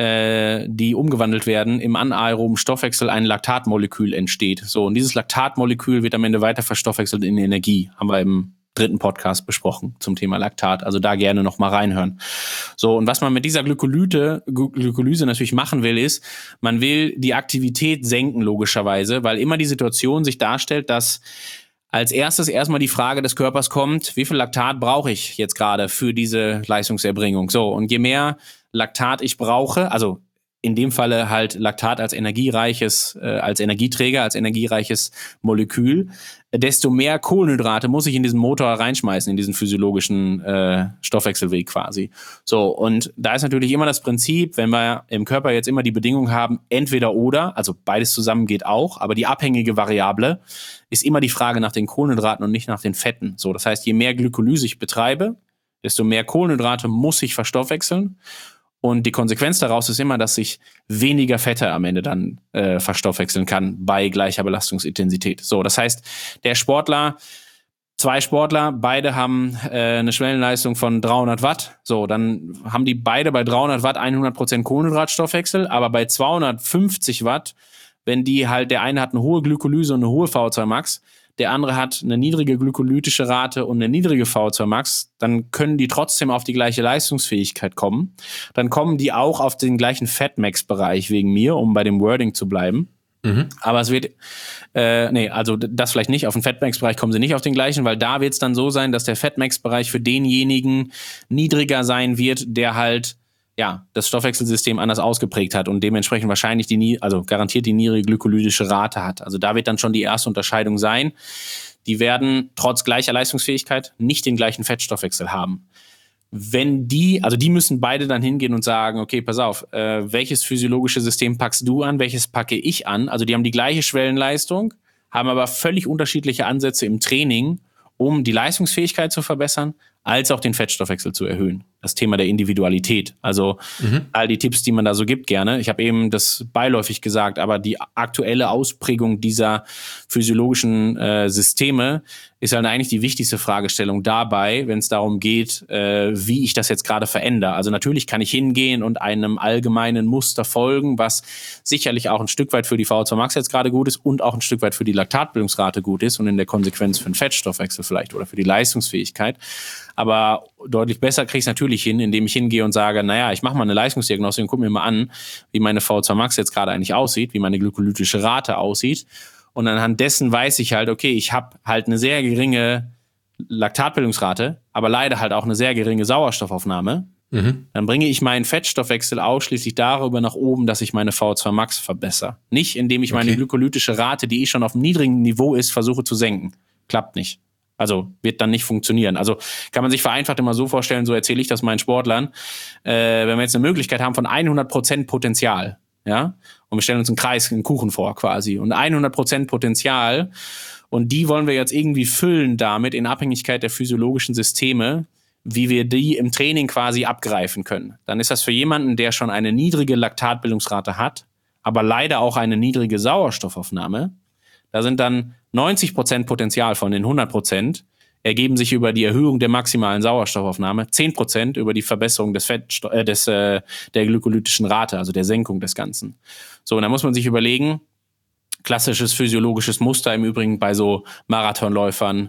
[SPEAKER 1] äh, die umgewandelt werden, im anaeroben Stoffwechsel ein Laktatmolekül entsteht. So, und dieses Laktatmolekül wird am Ende weiter verstoffwechselt in Energie. Haben wir im dritten Podcast besprochen zum Thema Laktat. Also da gerne noch mal reinhören. So, und was man mit dieser Glykolyte, Glykolyse natürlich machen will, ist, man will die Aktivität senken, logischerweise, weil immer die Situation sich darstellt, dass als erstes erstmal die Frage des Körpers kommt, wie viel Laktat brauche ich jetzt gerade für diese Leistungserbringung? So, und je mehr Laktat ich brauche, also in dem Falle halt Laktat als energiereiches, äh, als Energieträger, als energiereiches Molekül, desto mehr Kohlenhydrate muss ich in diesen Motor reinschmeißen, in diesen physiologischen äh, Stoffwechselweg quasi. So, und da ist natürlich immer das Prinzip, wenn wir im Körper jetzt immer die Bedingung haben, entweder oder, also beides zusammen geht auch, aber die abhängige Variable ist immer die Frage nach den Kohlenhydraten und nicht nach den Fetten. So, das heißt, je mehr Glykolyse ich betreibe, desto mehr Kohlenhydrate muss ich verstoffwechseln. Und die Konsequenz daraus ist immer, dass ich weniger Fette am Ende dann äh, verstoffwechseln kann bei gleicher Belastungsintensität. So, das heißt, der Sportler, zwei Sportler, beide haben äh, eine Schwellenleistung von dreihundert Watt. So, dann haben die beide bei dreihundert Watt hundert Prozent Kohlenhydratstoffwechsel, aber bei zweihundertfünfzig Watt, wenn die halt, der eine hat eine hohe Glykolyse und eine hohe V O zwei Max, der andere hat eine niedrige glykolytische Rate und eine niedrige V O zwei Max, dann können die trotzdem auf die gleiche Leistungsfähigkeit kommen. Dann kommen die auch auf den gleichen Fatmax-Bereich wegen mir, um bei dem Wording zu bleiben. Mhm. Aber es wird, äh, nee, also das vielleicht nicht, auf den Fatmax-Bereich kommen sie nicht auf den gleichen, weil da wird es dann so sein, dass der Fatmax-Bereich für denjenigen niedriger sein wird, der halt ja, das Stoffwechselsystem anders ausgeprägt hat und dementsprechend wahrscheinlich die, also garantiert die niedrige glykolytische Rate hat. Also da wird dann schon die erste Unterscheidung sein. Die werden trotz gleicher Leistungsfähigkeit nicht den gleichen Fettstoffwechsel haben. Wenn die, also die müssen beide dann hingehen und sagen, okay, pass auf, äh, welches physiologische System packst du an, welches packe ich an? Also die haben die gleiche Schwellenleistung, haben aber völlig unterschiedliche Ansätze im Training, um die Leistungsfähigkeit zu verbessern, als auch den Fettstoffwechsel zu erhöhen. Das Thema der Individualität. Also mhm. all die Tipps, die man da so gibt, gerne. Ich habe eben das beiläufig gesagt, aber die aktuelle Ausprägung dieser physiologischen äh, Systeme ist halt eigentlich die wichtigste Fragestellung dabei, wenn es darum geht, äh, wie ich das jetzt gerade verändere. Also natürlich kann ich hingehen und einem allgemeinen Muster folgen, was sicherlich auch ein Stück weit für die V O zwei Max jetzt gerade gut ist und auch ein Stück weit für die Laktatbildungsrate gut ist und in der Konsequenz für den Fettstoffwechsel vielleicht oder für die Leistungsfähigkeit. Aber deutlich besser kriege ich es natürlich hin, indem ich hingehe und sage, naja, ich mache mal eine Leistungsdiagnostik und gucke mir mal an, wie meine V O zwei Max jetzt gerade eigentlich aussieht, wie meine glykolytische Rate aussieht. Und anhand dessen weiß ich halt, okay, ich habe halt eine sehr geringe Laktatbildungsrate, aber leider halt auch eine sehr geringe Sauerstoffaufnahme. Mhm. Dann bringe ich meinen Fettstoffwechsel ausschließlich darüber nach oben, dass ich meine V O zwei Max verbessere. Nicht, indem ich meine okay. glykolytische Rate, die eh schon auf einem niedrigen Niveau ist, versuche zu senken. Klappt nicht. Also wird dann nicht funktionieren. Also kann man sich vereinfacht immer so vorstellen, so erzähle ich das meinen Sportlern, äh, wenn wir jetzt eine Möglichkeit haben von hundert Prozent Potenzial, ja, und wir stellen uns einen Kreis, einen Kuchen vor quasi und hundert Prozent Potenzial und die wollen wir jetzt irgendwie füllen damit in Abhängigkeit der physiologischen Systeme, wie wir die im Training quasi abgreifen können. Dann ist das für jemanden, der schon eine niedrige Laktatbildungsrate hat, aber leider auch eine niedrige Sauerstoffaufnahme. Da sind dann neunzig Prozent Potenzial von den hundert Prozent ergeben sich über die Erhöhung der maximalen Sauerstoffaufnahme, zehn Prozent über die Verbesserung des Fettsto- äh, des, äh, der glykolytischen Rate, also der Senkung des Ganzen. So, und da muss man sich überlegen, klassisches physiologisches Muster im Übrigen bei so Marathonläufern,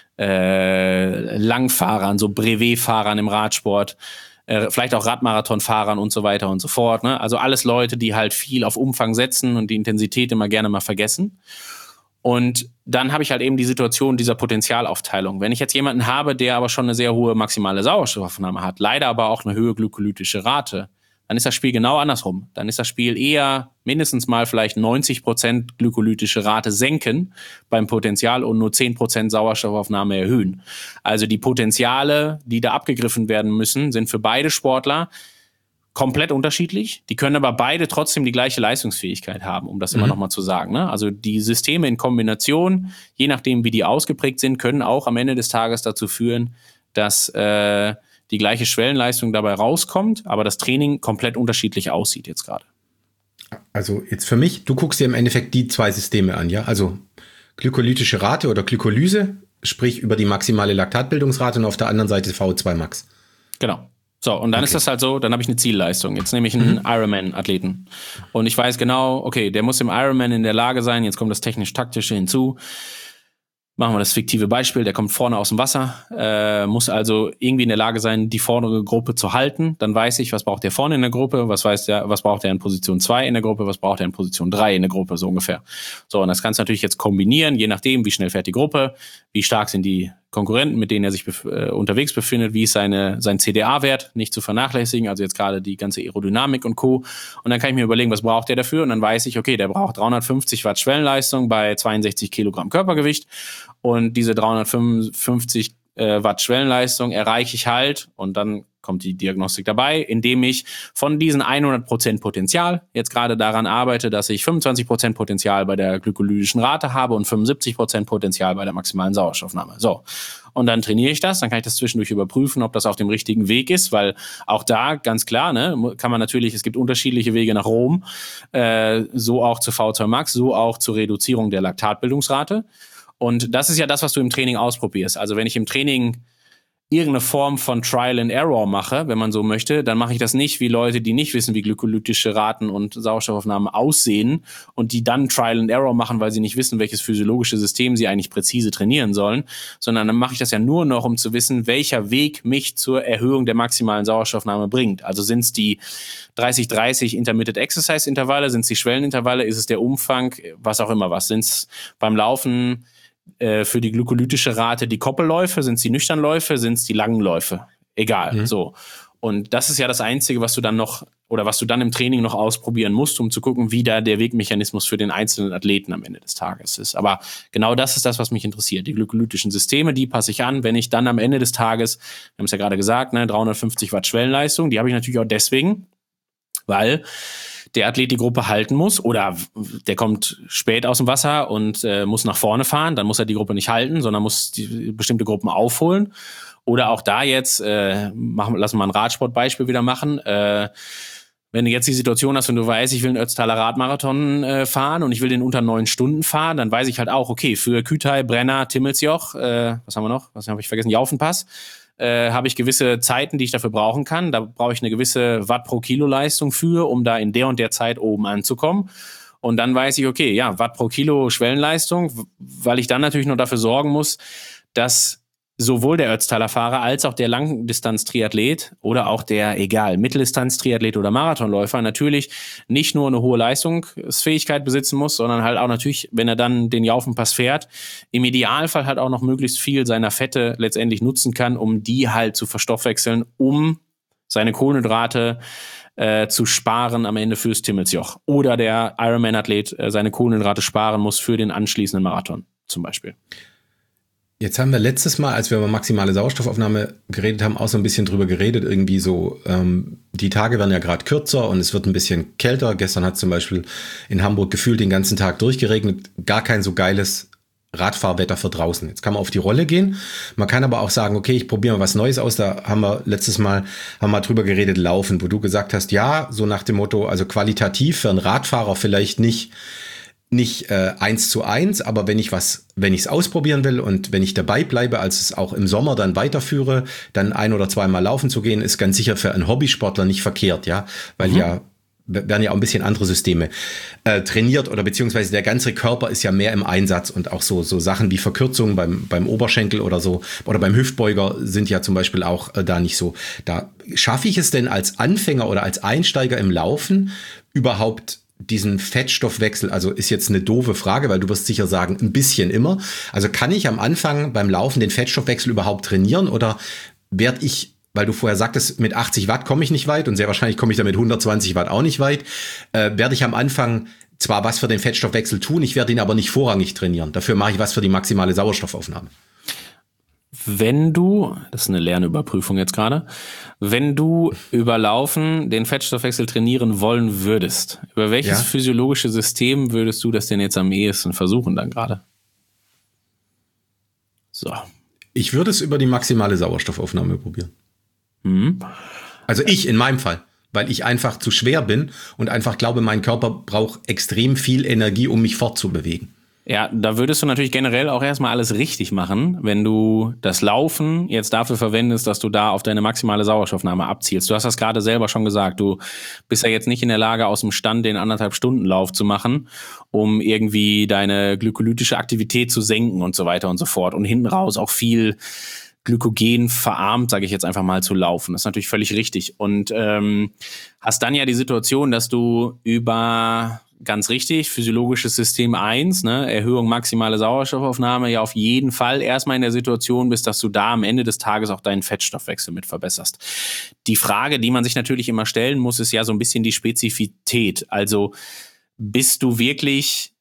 [SPEAKER 1] äh, Langfahrern, so Brevet-Fahrern im Radsport, äh, vielleicht auch Radmarathonfahrern und so weiter und so fort. Ne? Also alles Leute, die halt viel auf Umfang setzen und die Intensität immer gerne mal vergessen. Und dann habe ich halt eben die Situation dieser Potentialaufteilung. Wenn ich jetzt jemanden habe, der aber schon eine sehr hohe maximale Sauerstoffaufnahme hat, leider aber auch eine höhere glykolytische Rate, dann ist das Spiel genau andersrum. Dann ist das Spiel eher mindestens mal vielleicht neunzig Prozent glykolytische Rate senken beim Potenzial und nur zehn Prozent Sauerstoffaufnahme erhöhen. Also die Potenziale, die da abgegriffen werden müssen, sind für beide Sportler komplett unterschiedlich. Die können aber beide trotzdem die gleiche Leistungsfähigkeit haben, um das mhm. immer nochmal zu sagen. Ne? Also die Systeme in Kombination, je nachdem wie die ausgeprägt sind, können auch am Ende des Tages dazu führen, dass äh, die gleiche Schwellenleistung dabei rauskommt, aber das Training komplett unterschiedlich aussieht jetzt gerade.
[SPEAKER 2] Also jetzt für mich, du guckst dir im Endeffekt die zwei Systeme an, ja? Also glykolytische Rate oder Glykolyse, sprich über die maximale Laktatbildungsrate und auf der anderen Seite V O zwei Max.
[SPEAKER 1] Genau. So, und dann okay. ist das halt so, dann habe ich eine Zielleistung. Jetzt nehme ich einen mhm. Ironman-Athleten. Und ich weiß genau, okay, der muss im Ironman in der Lage sein, jetzt kommt das technisch-taktische hinzu, Machen wir das fiktive Beispiel, der kommt vorne aus dem Wasser, äh, muss also irgendwie in der Lage sein, die vordere Gruppe zu halten. Dann weiß ich, was braucht der vorne in der Gruppe, was weiß der, was braucht er in Position zwei in der Gruppe, was braucht er in Position drei in der Gruppe, so ungefähr. So, und das kannst du natürlich jetzt kombinieren, je nachdem, wie schnell fährt die Gruppe, wie stark sind die Konkurrenten, mit denen er sich bef- äh, unterwegs befindet, wie ist seine, sein C D A-Wert, nicht zu vernachlässigen, also jetzt gerade die ganze Aerodynamik und Co. Und dann kann ich mir überlegen, was braucht der dafür? Und dann weiß ich, okay, der braucht dreihundertfünfzig Watt Schwellenleistung bei zweiundsechzig Kilogramm Körpergewicht. Und diese dreihundertfünfzig äh, Watt Schwellenleistung erreiche ich halt, und dann kommt die Diagnostik dabei, indem ich von diesen hundert Prozent Potenzial jetzt gerade daran arbeite, dass ich fünfundzwanzig Prozent Potenzial bei der glykolytischen Rate habe und fünfundsiebzig Prozent Potenzial bei der maximalen Sauerstoffnahme. So. Und dann trainiere ich das, dann kann ich das zwischendurch überprüfen, ob das auf dem richtigen Weg ist, weil auch da ganz klar, ne, kann man natürlich, es gibt unterschiedliche Wege nach Rom, äh, so auch zu V zwei Max, so auch zur Reduzierung der Laktatbildungsrate. Und das ist ja das, was du im Training ausprobierst. Also wenn ich im Training irgendeine Form von Trial and Error mache, wenn man so möchte, dann mache ich das nicht wie Leute, die nicht wissen, wie glykolytische Raten und Sauerstoffaufnahmen aussehen und die dann Trial and Error machen, weil sie nicht wissen, welches physiologische System sie eigentlich präzise trainieren sollen, sondern dann mache ich das ja nur noch, um zu wissen, welcher Weg mich zur Erhöhung der maximalen Sauerstoffnahme bringt. Also sind es die dreißig dreißig Intermittent Exercise Intervalle, sind es die Schwellenintervalle, ist es der Umfang, was auch immer was, sind es beim Laufen für die glykolytische Rate die Koppelläufe, sind es die Nüchternläufe, sind es die langen Läufe? Egal, mhm. so. Und das ist ja das Einzige, was du dann noch, oder was du dann im Training noch ausprobieren musst, um zu gucken, wie da der Wegmechanismus für den einzelnen Athleten am Ende des Tages ist. Aber genau das ist das, was mich interessiert. Die glykolytischen Systeme, die passe ich an, wenn ich dann am Ende des Tages, wir haben es ja gerade gesagt, ne, dreihundertfünfzig Watt Schwellenleistung, die habe ich natürlich auch deswegen, weil der Athlet die Gruppe halten muss oder der kommt spät aus dem Wasser und äh, muss nach vorne fahren, dann muss er die Gruppe nicht halten, sondern muss die bestimmte Gruppen aufholen. Oder auch da jetzt, äh, machen, lassen wir mal ein Radsportbeispiel wieder machen, äh, wenn du jetzt die Situation hast und du weißt, ich will einen Ötztaler Radmarathon äh, fahren und ich will den unter neun Stunden fahren, dann weiß ich halt auch, okay, für Kütai, Brenner, Timmelsjoch, äh, was haben wir noch? Was habe ich vergessen? Jaufenpass. Äh, habe ich gewisse Zeiten, die ich dafür brauchen kann. Da brauche ich eine gewisse Watt pro Kilo Leistung für, um da in der und der Zeit oben anzukommen. Und dann weiß ich, okay, ja, Watt pro Kilo Schwellenleistung, weil ich dann natürlich noch dafür sorgen muss, dass sowohl der Ötztaler Fahrer als auch der Langdistanz-Triathlet oder auch der, egal, Mitteldistanz-Triathlet oder Marathonläufer natürlich nicht nur eine hohe Leistungsfähigkeit besitzen muss, sondern halt auch natürlich, wenn er dann den Jaufenpass fährt, im Idealfall halt auch noch möglichst viel seiner Fette letztendlich nutzen kann, um die halt zu verstoffwechseln, um seine Kohlenhydrate äh, zu sparen am Ende fürs Timmelsjoch. Oder der Ironman-Athlet äh, seine Kohlenhydrate sparen muss für den anschließenden Marathon zum Beispiel.
[SPEAKER 2] Jetzt haben wir letztes Mal, als wir über maximale Sauerstoffaufnahme geredet haben, auch so ein bisschen drüber geredet, irgendwie so, ähm, die Tage werden ja gerade kürzer und es wird ein bisschen kälter. Gestern hat zum Beispiel in Hamburg gefühlt den ganzen Tag durchgeregnet, gar kein so geiles Radfahrwetter für draußen. Jetzt kann man auf die Rolle gehen. Man kann aber auch sagen, okay, ich probiere mal was Neues aus. Da haben wir letztes Mal, haben wir drüber geredet, Laufen, wo du gesagt hast, ja, so nach dem Motto, also qualitativ für einen Radfahrer vielleicht nicht nicht äh, eins zu eins, aber wenn ich was, wenn ich es ausprobieren will und wenn ich dabei bleibe, als es auch im Sommer dann weiterführe, dann ein oder zweimal laufen zu gehen, ist ganz sicher für einen Hobbysportler nicht verkehrt, ja, weil mhm. ja werden ja auch ein bisschen andere Systeme äh, trainiert oder beziehungsweise der ganze Körper ist ja mehr im Einsatz und auch so so Sachen wie Verkürzungen beim beim Oberschenkel oder so oder beim Hüftbeuger sind ja zum Beispiel auch äh, da nicht so. Da schaffe ich es denn als Anfänger oder als Einsteiger im Laufen überhaupt diesen Fettstoffwechsel, also ist jetzt eine doofe Frage, weil du wirst sicher sagen, ein bisschen immer. Also kann ich am Anfang beim Laufen den Fettstoffwechsel überhaupt trainieren oder werde ich, weil du vorher sagtest, mit achtzig Watt komme ich nicht weit und sehr wahrscheinlich komme ich da mit hundertzwanzig Watt auch nicht weit, äh, werde ich am Anfang zwar was für den Fettstoffwechsel tun, ich werde ihn aber nicht vorrangig trainieren. Dafür mache ich was für die maximale Sauerstoffaufnahme.
[SPEAKER 1] Wenn du, das ist eine Lernüberprüfung jetzt gerade, wenn du über Laufen den Fettstoffwechsel trainieren wollen würdest, über welches ja. physiologische System würdest du das denn jetzt am ehesten versuchen dann gerade? So.
[SPEAKER 2] Ich würde es über die maximale Sauerstoffaufnahme probieren.
[SPEAKER 1] Mhm.
[SPEAKER 2] Also ich in meinem Fall, weil ich einfach zu schwer bin und einfach glaube, mein Körper braucht extrem viel Energie, um mich fortzubewegen.
[SPEAKER 1] Ja, da würdest du natürlich generell auch erstmal alles richtig machen, wenn du das Laufen jetzt dafür verwendest, dass du da auf deine maximale Sauerstoffnahme abzielst. Du hast das gerade selber schon gesagt, du bist ja jetzt nicht in der Lage, aus dem Stand den anderthalb Stunden Lauf zu machen, um irgendwie deine glykolytische Aktivität zu senken und so weiter und so fort. Und hinten raus auch viel Glykogen verarmt, sage ich jetzt einfach mal, zu laufen. Das ist natürlich völlig richtig. Und ähm, hast dann ja die Situation, dass du über... Ganz richtig, physiologisches System eins, ne, Erhöhung maximale Sauerstoffaufnahme, ja auf jeden Fall erstmal in der Situation bist, dass du da am Ende des Tages auch deinen Fettstoffwechsel mit verbesserst. Die Frage, die man sich natürlich immer stellen muss, ist ja so ein bisschen die Spezifität. Also bist du wirklich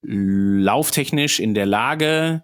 [SPEAKER 1] lauftechnisch in der Lage,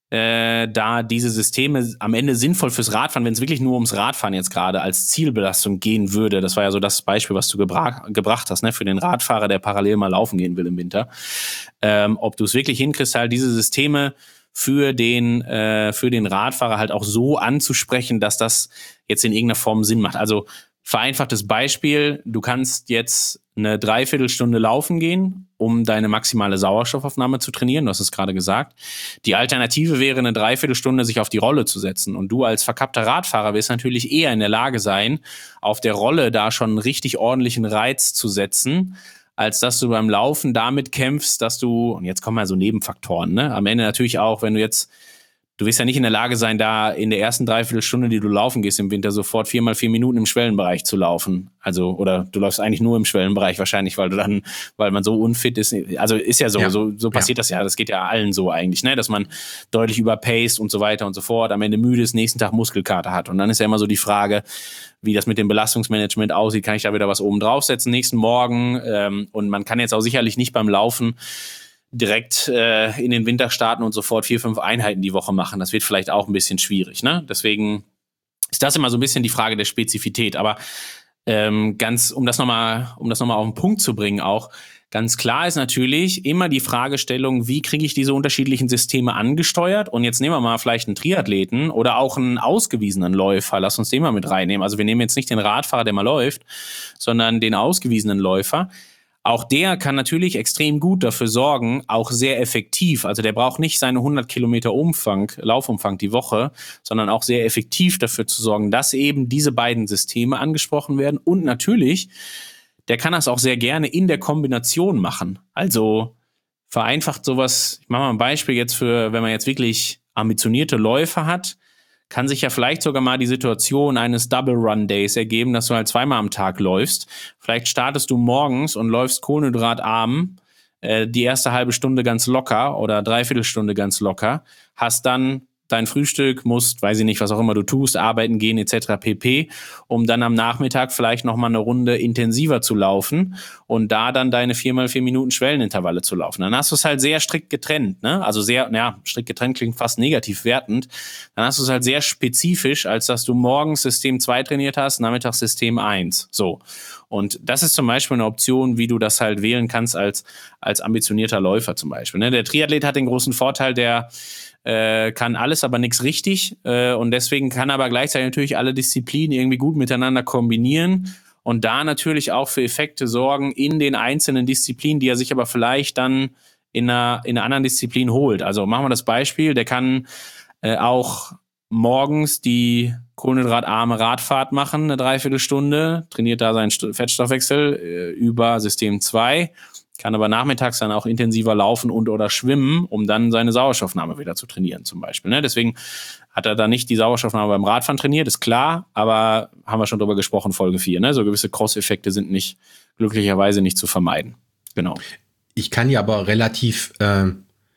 [SPEAKER 1] äh, da diese Systeme am Ende sinnvoll fürs Radfahren, wenn es wirklich nur ums Radfahren jetzt gerade als Zielbelastung gehen würde, das war ja so das Beispiel, was du gebra- gebracht hast, ne, für den Radfahrer, der parallel mal laufen gehen will im Winter, ähm, ob du es wirklich hinkriegst, halt diese Systeme für den äh, für den Radfahrer halt auch so anzusprechen, dass das jetzt in irgendeiner Form Sinn macht. Also vereinfachtes Beispiel, du kannst jetzt eine Dreiviertelstunde laufen gehen, um deine maximale Sauerstoffaufnahme zu trainieren, du hast es gerade gesagt. Die Alternative wäre, eine Dreiviertelstunde sich auf die Rolle zu setzen. Und du als verkappter Radfahrer wirst natürlich eher in der Lage sein, auf der Rolle da schon einen richtig ordentlichen Reiz zu setzen, als dass du beim Laufen damit kämpfst, dass du, und jetzt kommen ja so Nebenfaktoren, ne? Am Ende natürlich auch, wenn du jetzt Du wirst ja nicht in der Lage sein, da in der ersten Dreiviertelstunde, die du laufen gehst im Winter, sofort vier mal vier Minuten im Schwellenbereich zu laufen. Also, oder du läufst eigentlich nur im Schwellenbereich wahrscheinlich, weil du dann, weil man so unfit ist. Also ist ja so, ja. so, so passiert ja. das ja. Das geht ja allen so eigentlich, ne, dass man deutlich überpaced und so weiter und so fort, am Ende müde ist, nächsten Tag Muskelkater hat. Und dann ist ja immer so die Frage, wie das mit dem Belastungsmanagement aussieht. Kann ich da wieder was oben draufsetzen nächsten Morgen? Ähm, und man kann jetzt auch sicherlich nicht beim Laufen direkt äh, in den Winter starten und sofort vier, fünf Einheiten die Woche machen. Das wird vielleicht auch ein bisschen schwierig, ne? Deswegen ist das immer so ein bisschen die Frage der Spezifität. Aber ähm, ganz, um das nochmal, um das nochmal auf den Punkt zu bringen auch, ganz klar ist natürlich immer die Fragestellung, wie kriege ich diese unterschiedlichen Systeme angesteuert? Und jetzt nehmen wir mal vielleicht einen Triathleten oder auch einen ausgewiesenen Läufer. Lass uns den mal mit reinnehmen. Also wir nehmen jetzt nicht den Radfahrer, der mal läuft, sondern den ausgewiesenen Läufer. Auch der kann natürlich extrem gut dafür sorgen, auch sehr effektiv. Also der braucht nicht seine hundert Kilometer Umfang, Laufumfang die Woche, sondern auch sehr effektiv dafür zu sorgen, dass eben diese beiden Systeme angesprochen werden. Und natürlich, der kann das auch sehr gerne in der Kombination machen. Also vereinfacht sowas, ich mache mal ein Beispiel jetzt für, wenn man jetzt wirklich ambitionierte Läufer hat, kann sich ja vielleicht sogar mal die Situation eines Double-Run-Days ergeben, dass du halt zweimal am Tag läufst. Vielleicht startest du morgens und läufst kohlenhydratarm äh, die erste halbe Stunde ganz locker oder Dreiviertelstunde ganz locker, hast dann dein Frühstück, musst, weiß ich nicht, was auch immer du tust, arbeiten gehen et cetera pp., um dann am Nachmittag vielleicht nochmal eine Runde intensiver zu laufen und da dann deine vier mal vier Minuten Schwellenintervalle zu laufen. Dann hast du es halt sehr strikt getrennt, ne? Also sehr, ja, strikt getrennt klingt fast negativ wertend. Dann hast du es halt sehr spezifisch, als dass du morgens System zwei trainiert hast, nachmittags System eins. So. Und das ist zum Beispiel eine Option, wie du das halt wählen kannst als, als ambitionierter Läufer zum Beispiel, ne? Der Triathlet hat den großen Vorteil, der Äh, kann alles, aber nichts richtig äh, und deswegen kann aber gleichzeitig natürlich alle Disziplinen irgendwie gut miteinander kombinieren und da natürlich auch für Effekte sorgen in den einzelnen Disziplinen, die er sich aber vielleicht dann in einer, in einer anderen Disziplin holt. Also machen wir das Beispiel, der kann äh, auch morgens die kohlenhydratarme Radfahrt machen, eine Dreiviertelstunde, trainiert da seinen Fettstoffwechsel äh, über System zwei, kann aber nachmittags dann auch intensiver laufen und oder schwimmen, um dann seine Sauerstoffnahme wieder zu trainieren zum Beispiel. Ne? Deswegen hat er da nicht die Sauerstoffnahme beim Radfahren trainiert, ist klar, aber haben wir schon drüber gesprochen, Folge vier. Ne? So gewisse Cross-Effekte sind nicht, glücklicherweise nicht zu vermeiden. Genau.
[SPEAKER 2] Ich kann ja aber relativ äh,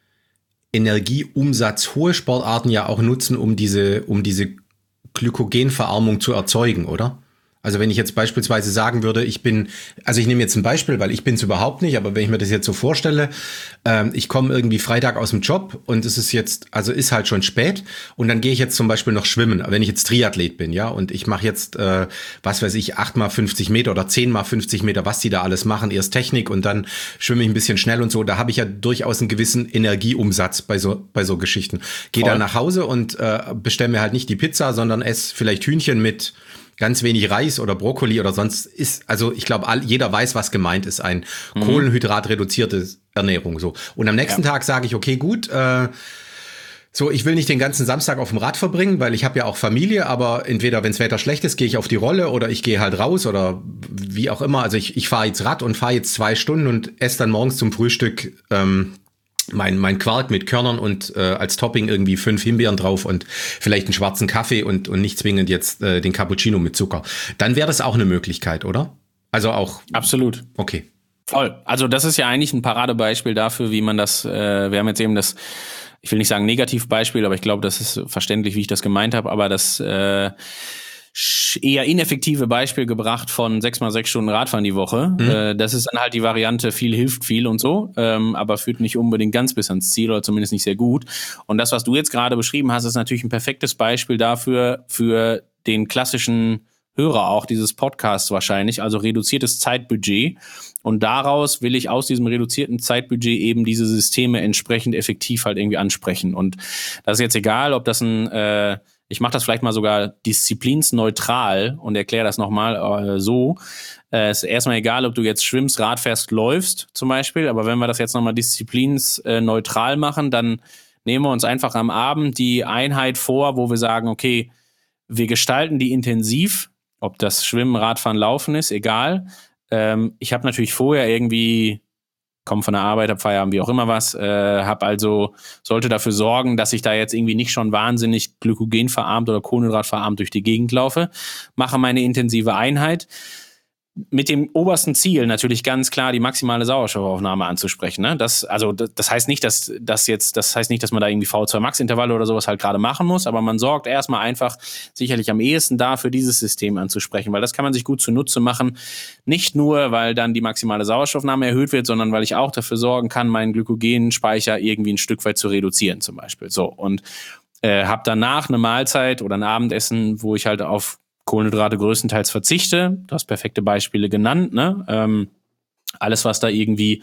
[SPEAKER 2] energieumsatzhohe Sportarten ja auch nutzen, um diese, um diese Glykogenverarmung zu erzeugen, oder? Also wenn ich jetzt beispielsweise sagen würde, ich bin, also ich nehme jetzt ein Beispiel, weil ich bin es überhaupt nicht, aber wenn ich mir das jetzt so vorstelle, ähm, ich komme irgendwie Freitag aus dem Job und es ist jetzt, also ist halt schon spät und dann gehe ich jetzt zum Beispiel noch schwimmen, wenn ich jetzt Triathlet bin, ja, und ich mache jetzt, äh, was weiß ich, acht mal fünfzig Meter oder zehn mal fünfzig Meter, was die da alles machen, erst Technik und dann schwimme ich ein bisschen schnell und so, da habe ich ja durchaus einen gewissen Energieumsatz bei so bei so Geschichten. Gehe dann nach Hause und äh, bestelle mir halt nicht die Pizza, sondern esse vielleicht Hühnchen mit ganz wenig Reis oder Brokkoli oder sonst ist, also ich glaube, jeder weiß, was gemeint ist, ein mhm. kohlenhydratreduzierte Ernährung. So. Und am nächsten ja. Tag sage ich, okay, gut, äh, so, ich will nicht den ganzen Samstag auf dem Rad verbringen, weil ich habe ja auch Familie, aber entweder, wenn das Wetter schlecht ist, gehe ich auf die Rolle oder ich gehe halt raus oder wie auch immer. Also ich, ich fahre jetzt Rad und fahre jetzt zwei Stunden und esse dann morgens zum Frühstück ähm, mein, mein Quark mit Körnern und äh, als Topping irgendwie fünf Himbeeren drauf und vielleicht einen schwarzen Kaffee und, und nicht zwingend jetzt äh, den Cappuccino mit Zucker. Dann wäre das auch eine Möglichkeit, oder? Also auch.
[SPEAKER 1] Absolut.
[SPEAKER 2] Okay.
[SPEAKER 1] Voll. Also das ist ja eigentlich ein Paradebeispiel dafür, wie man das, äh, wir haben jetzt eben das, ich will nicht sagen Negativbeispiel, aber ich glaube, das ist verständlich, wie ich das gemeint habe, aber das äh, eher ineffektive Beispiel gebracht von sechs mal sechs Stunden Radfahren die Woche. Mhm. Äh, das ist dann halt die Variante, viel hilft viel und so, ähm, aber führt nicht unbedingt ganz bis ans Ziel oder zumindest nicht sehr gut. Und das, was du jetzt gerade beschrieben hast, ist natürlich ein perfektes Beispiel dafür, für den klassischen Hörer auch dieses Podcasts wahrscheinlich, also reduziertes Zeitbudget. Und daraus will ich aus diesem reduzierten Zeitbudget eben diese Systeme entsprechend effektiv halt irgendwie ansprechen. Und das ist jetzt egal, ob das ein, äh, ich mache das vielleicht mal sogar disziplinsneutral und erkläre das nochmal äh, so. Es äh, ist erstmal egal, ob du jetzt schwimmst, Rad fährst, läufst zum Beispiel. Aber wenn wir das jetzt nochmal disziplinsneutral machen, dann nehmen wir uns einfach am Abend die Einheit vor, wo wir sagen, okay, wir gestalten die intensiv, ob das Schwimmen, Radfahren, Laufen ist, egal. Ähm, ich habe natürlich vorher irgendwie, komme von der Arbeit, hab Feierabend, wie auch immer was, äh, habe also, sollte dafür sorgen, dass ich da jetzt irgendwie nicht schon wahnsinnig glykogenverarmt oder kohlenhydratverarmt durch die Gegend laufe, mache meine intensive Einheit, mit dem obersten Ziel natürlich ganz klar die maximale Sauerstoffaufnahme anzusprechen. Ne? Das, also das, das heißt nicht, dass das jetzt, das heißt nicht, dass man da irgendwie V zwei Max Intervalle oder sowas halt gerade machen muss, aber man sorgt erstmal einfach sicherlich am ehesten dafür, dieses System anzusprechen, weil das kann man sich gut zunutze machen. Nicht nur, weil dann die maximale Sauerstoffnahme erhöht wird, sondern weil ich auch dafür sorgen kann, meinen Glykogenspeicher irgendwie ein Stück weit zu reduzieren zum Beispiel. So, und äh, habe danach eine Mahlzeit oder ein Abendessen, wo ich halt auf Kohlenhydrate größtenteils verzichte. Du hast perfekte Beispiele genannt, ne? Ähm, alles, was da irgendwie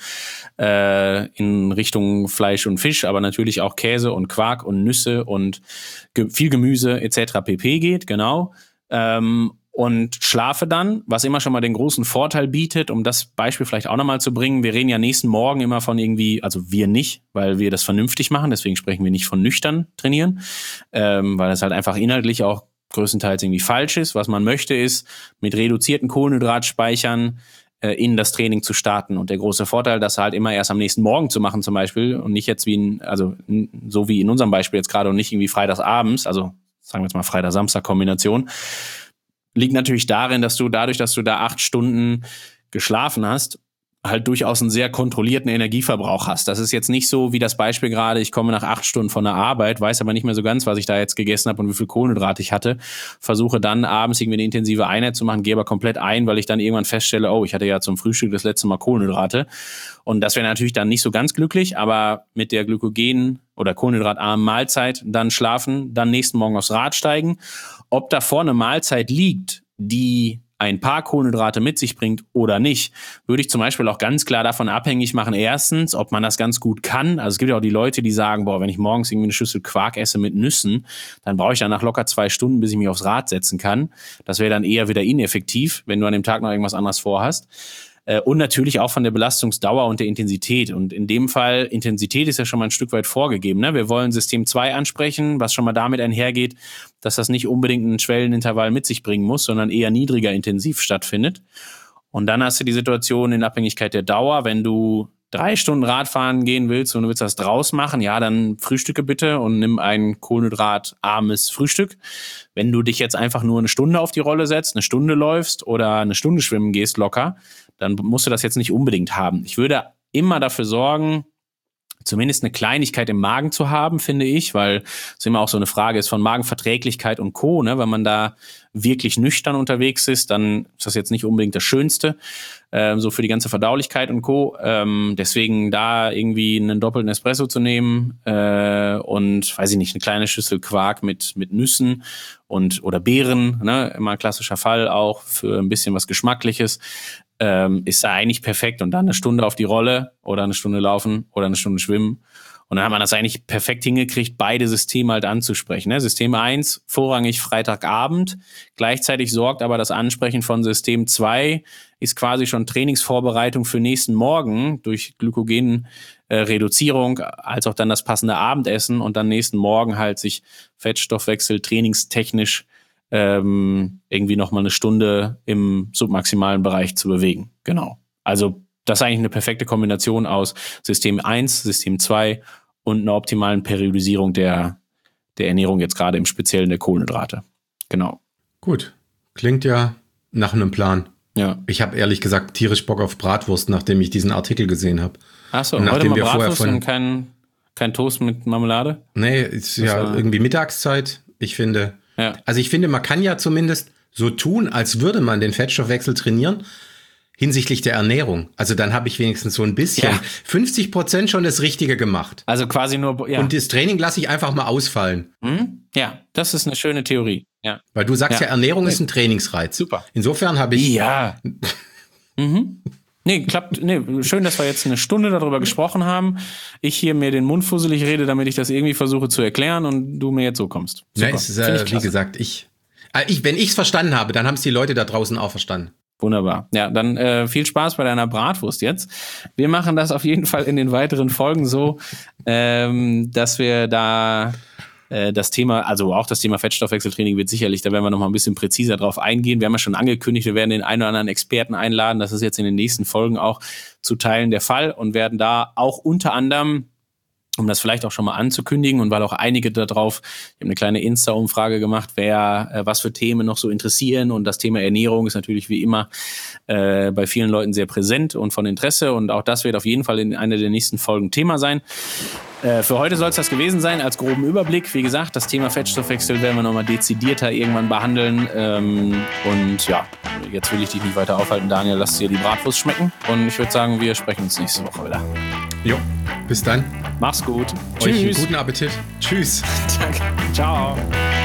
[SPEAKER 1] äh, in Richtung Fleisch und Fisch, aber natürlich auch Käse und Quark und Nüsse und ge- viel Gemüse et cetera pp. Geht, genau. Ähm, und schlafe dann, was immer schon mal den großen Vorteil bietet, um das Beispiel vielleicht auch nochmal zu bringen. Wir reden ja nächsten Morgen immer von irgendwie, also wir nicht, weil wir das vernünftig machen, deswegen sprechen wir nicht von nüchtern trainieren, ähm, weil das halt einfach inhaltlich auch größtenteils irgendwie falsch ist. Was man möchte, ist, mit reduzierten Kohlenhydratspeichern äh, in das Training zu starten. Und der große Vorteil, das halt immer erst am nächsten Morgen zu machen zum Beispiel und nicht jetzt wie in, also so wie in unserem Beispiel jetzt gerade und nicht irgendwie freitagsabends, also sagen wir jetzt mal Freitag-Samstag-Kombination, liegt natürlich darin, dass du dadurch, dass du da acht Stunden geschlafen hast, halt durchaus einen sehr kontrollierten Energieverbrauch hast. Das ist jetzt nicht so wie das Beispiel gerade, ich komme nach acht Stunden von der Arbeit, weiß aber nicht mehr so ganz, was ich da jetzt gegessen habe und wie viel Kohlenhydrate ich hatte, versuche dann abends irgendwie eine intensive Einheit zu machen, gehe aber komplett ein, weil ich dann irgendwann feststelle, oh, ich hatte ja zum Frühstück das letzte Mal Kohlenhydrate. Und das wäre natürlich dann nicht so ganz glücklich, aber mit der Glykogen- oder kohlenhydratarmen Mahlzeit dann schlafen, dann nächsten Morgen aufs Rad steigen. Ob davor eine Mahlzeit liegt, die ein paar Kohlenhydrate mit sich bringt oder nicht, würde ich zum Beispiel auch ganz klar davon abhängig machen, erstens, ob man das ganz gut kann. Also es gibt ja auch die Leute, die sagen, boah, wenn ich morgens irgendwie eine Schüssel Quark esse mit Nüssen, dann brauche ich danach locker zwei Stunden, bis ich mich aufs Rad setzen kann. Das wäre dann eher wieder ineffektiv, wenn du an dem Tag noch irgendwas anderes vorhast. Und natürlich auch von der Belastungsdauer und der Intensität. Und in dem Fall, Intensität ist ja schon mal ein Stück weit vorgegeben. Ne? Wir wollen System zwei ansprechen, was schon mal damit einhergeht, dass das nicht unbedingt einen Schwellenintervall mit sich bringen muss, sondern eher niedriger intensiv stattfindet. Und dann hast du die Situation in Abhängigkeit der Dauer, wenn du drei Stunden Radfahren gehen willst und du willst das draus machen, ja, dann frühstücke bitte und nimm ein kohlenhydratarmes Frühstück. Wenn du dich jetzt einfach nur eine Stunde auf die Rolle setzt, eine Stunde läufst oder eine Stunde schwimmen gehst locker, dann musst du das jetzt nicht unbedingt haben. Ich würde immer dafür sorgen, zumindest eine Kleinigkeit im Magen zu haben, finde ich, weil es immer auch so eine Frage ist von Magenverträglichkeit und Co., ne? Wenn man da wirklich nüchtern unterwegs ist, dann ist das jetzt nicht unbedingt das Schönste, ähm, so für die ganze Verdaulichkeit und Co. Ähm, deswegen da irgendwie einen doppelten Espresso zu nehmen äh, und, weiß ich nicht, eine kleine Schüssel Quark mit mit Nüssen und oder Beeren, ne? Immer ein klassischer Fall auch für ein bisschen was Geschmackliches. Ähm, ist da eigentlich perfekt und dann eine Stunde auf die Rolle oder eine Stunde laufen oder eine Stunde schwimmen Und dann hat man das eigentlich perfekt hingekriegt, beide Systeme halt anzusprechen. Ne? System eins, vorrangig Freitagabend. Gleichzeitig sorgt aber das Ansprechen von System zwei, ist quasi schon Trainingsvorbereitung für nächsten Morgen durch Glykogenreduzierung, als auch dann das passende Abendessen und dann nächsten Morgen halt sich Fettstoffwechsel trainingstechnisch ähm, irgendwie nochmal eine Stunde im submaximalen Bereich zu bewegen. Genau. Also das ist eigentlich eine perfekte Kombination aus System eins, System zwei und einer optimalen Periodisierung der, der Ernährung, jetzt gerade im Speziellen der Kohlenhydrate. Genau.
[SPEAKER 2] Gut. Klingt ja nach einem Plan.
[SPEAKER 1] Ja.
[SPEAKER 2] Ich habe ehrlich gesagt tierisch Bock auf Bratwurst, nachdem ich diesen Artikel gesehen habe.
[SPEAKER 1] Ach so, und heute mal Bratwurst und kein, kein Toast mit Marmelade?
[SPEAKER 2] Nee, ist ja war... irgendwie Mittagszeit. Ich finde, ja. also ich finde, man kann ja zumindest so tun, als würde man den Fettstoffwechsel trainieren, hinsichtlich der Ernährung. Also dann habe ich wenigstens so ein bisschen ja. fünfzig Prozent schon das Richtige gemacht.
[SPEAKER 1] Also quasi nur, ja.
[SPEAKER 2] Und das Training lasse ich einfach mal ausfallen.
[SPEAKER 1] Hm? Ja, das ist eine schöne Theorie. Ja.
[SPEAKER 2] Weil du sagst ja, ja Ernährung nee. ist ein Trainingsreiz.
[SPEAKER 1] Super.
[SPEAKER 2] Insofern habe ich...
[SPEAKER 1] Ja. mhm. Nee, klappt. Nee, schön, dass wir jetzt eine Stunde darüber gesprochen haben. Ich hier mir den Mund fusselig rede, damit ich das irgendwie versuche zu erklären und du mir jetzt so kommst.
[SPEAKER 2] Super. Ja, es ist, äh, wie gesagt, ich, äh, ich, wenn ich es verstanden habe, dann haben es die Leute da draußen auch verstanden.
[SPEAKER 1] Wunderbar. Ja, dann äh, viel Spaß bei deiner Bratwurst jetzt. Wir machen das auf jeden Fall in den weiteren Folgen so, ähm, dass wir da äh, das Thema, also auch das Thema Fettstoffwechseltraining wird sicherlich, da werden wir noch mal ein bisschen präziser drauf eingehen. Wir haben ja schon angekündigt, wir werden den einen oder anderen Experten einladen. Das ist jetzt in den nächsten Folgen auch zu Teilen der Fall und werden da auch unter anderem, um das vielleicht auch schon mal anzukündigen und weil auch einige da drauf, ich habe eine kleine Insta-Umfrage gemacht, wer äh, was für Themen noch so interessieren und das Thema Ernährung ist natürlich wie immer äh, bei vielen Leuten sehr präsent und von Interesse und auch das wird auf jeden Fall in einer der nächsten Folgen Thema sein. Äh, für heute soll es das gewesen sein, als groben Überblick. Wie gesagt, das Thema Fettstoffwechsel werden wir nochmal dezidierter irgendwann behandeln ähm, und ja, jetzt will ich dich nicht weiter aufhalten, Daniel, lass dir die Bratwurst schmecken und ich würde sagen, wir sprechen uns nächste Woche wieder.
[SPEAKER 2] Jo, bis dann.
[SPEAKER 1] Mach's gut.
[SPEAKER 2] Euch einen guten Appetit. Tschüss.
[SPEAKER 1] Danke. Ciao.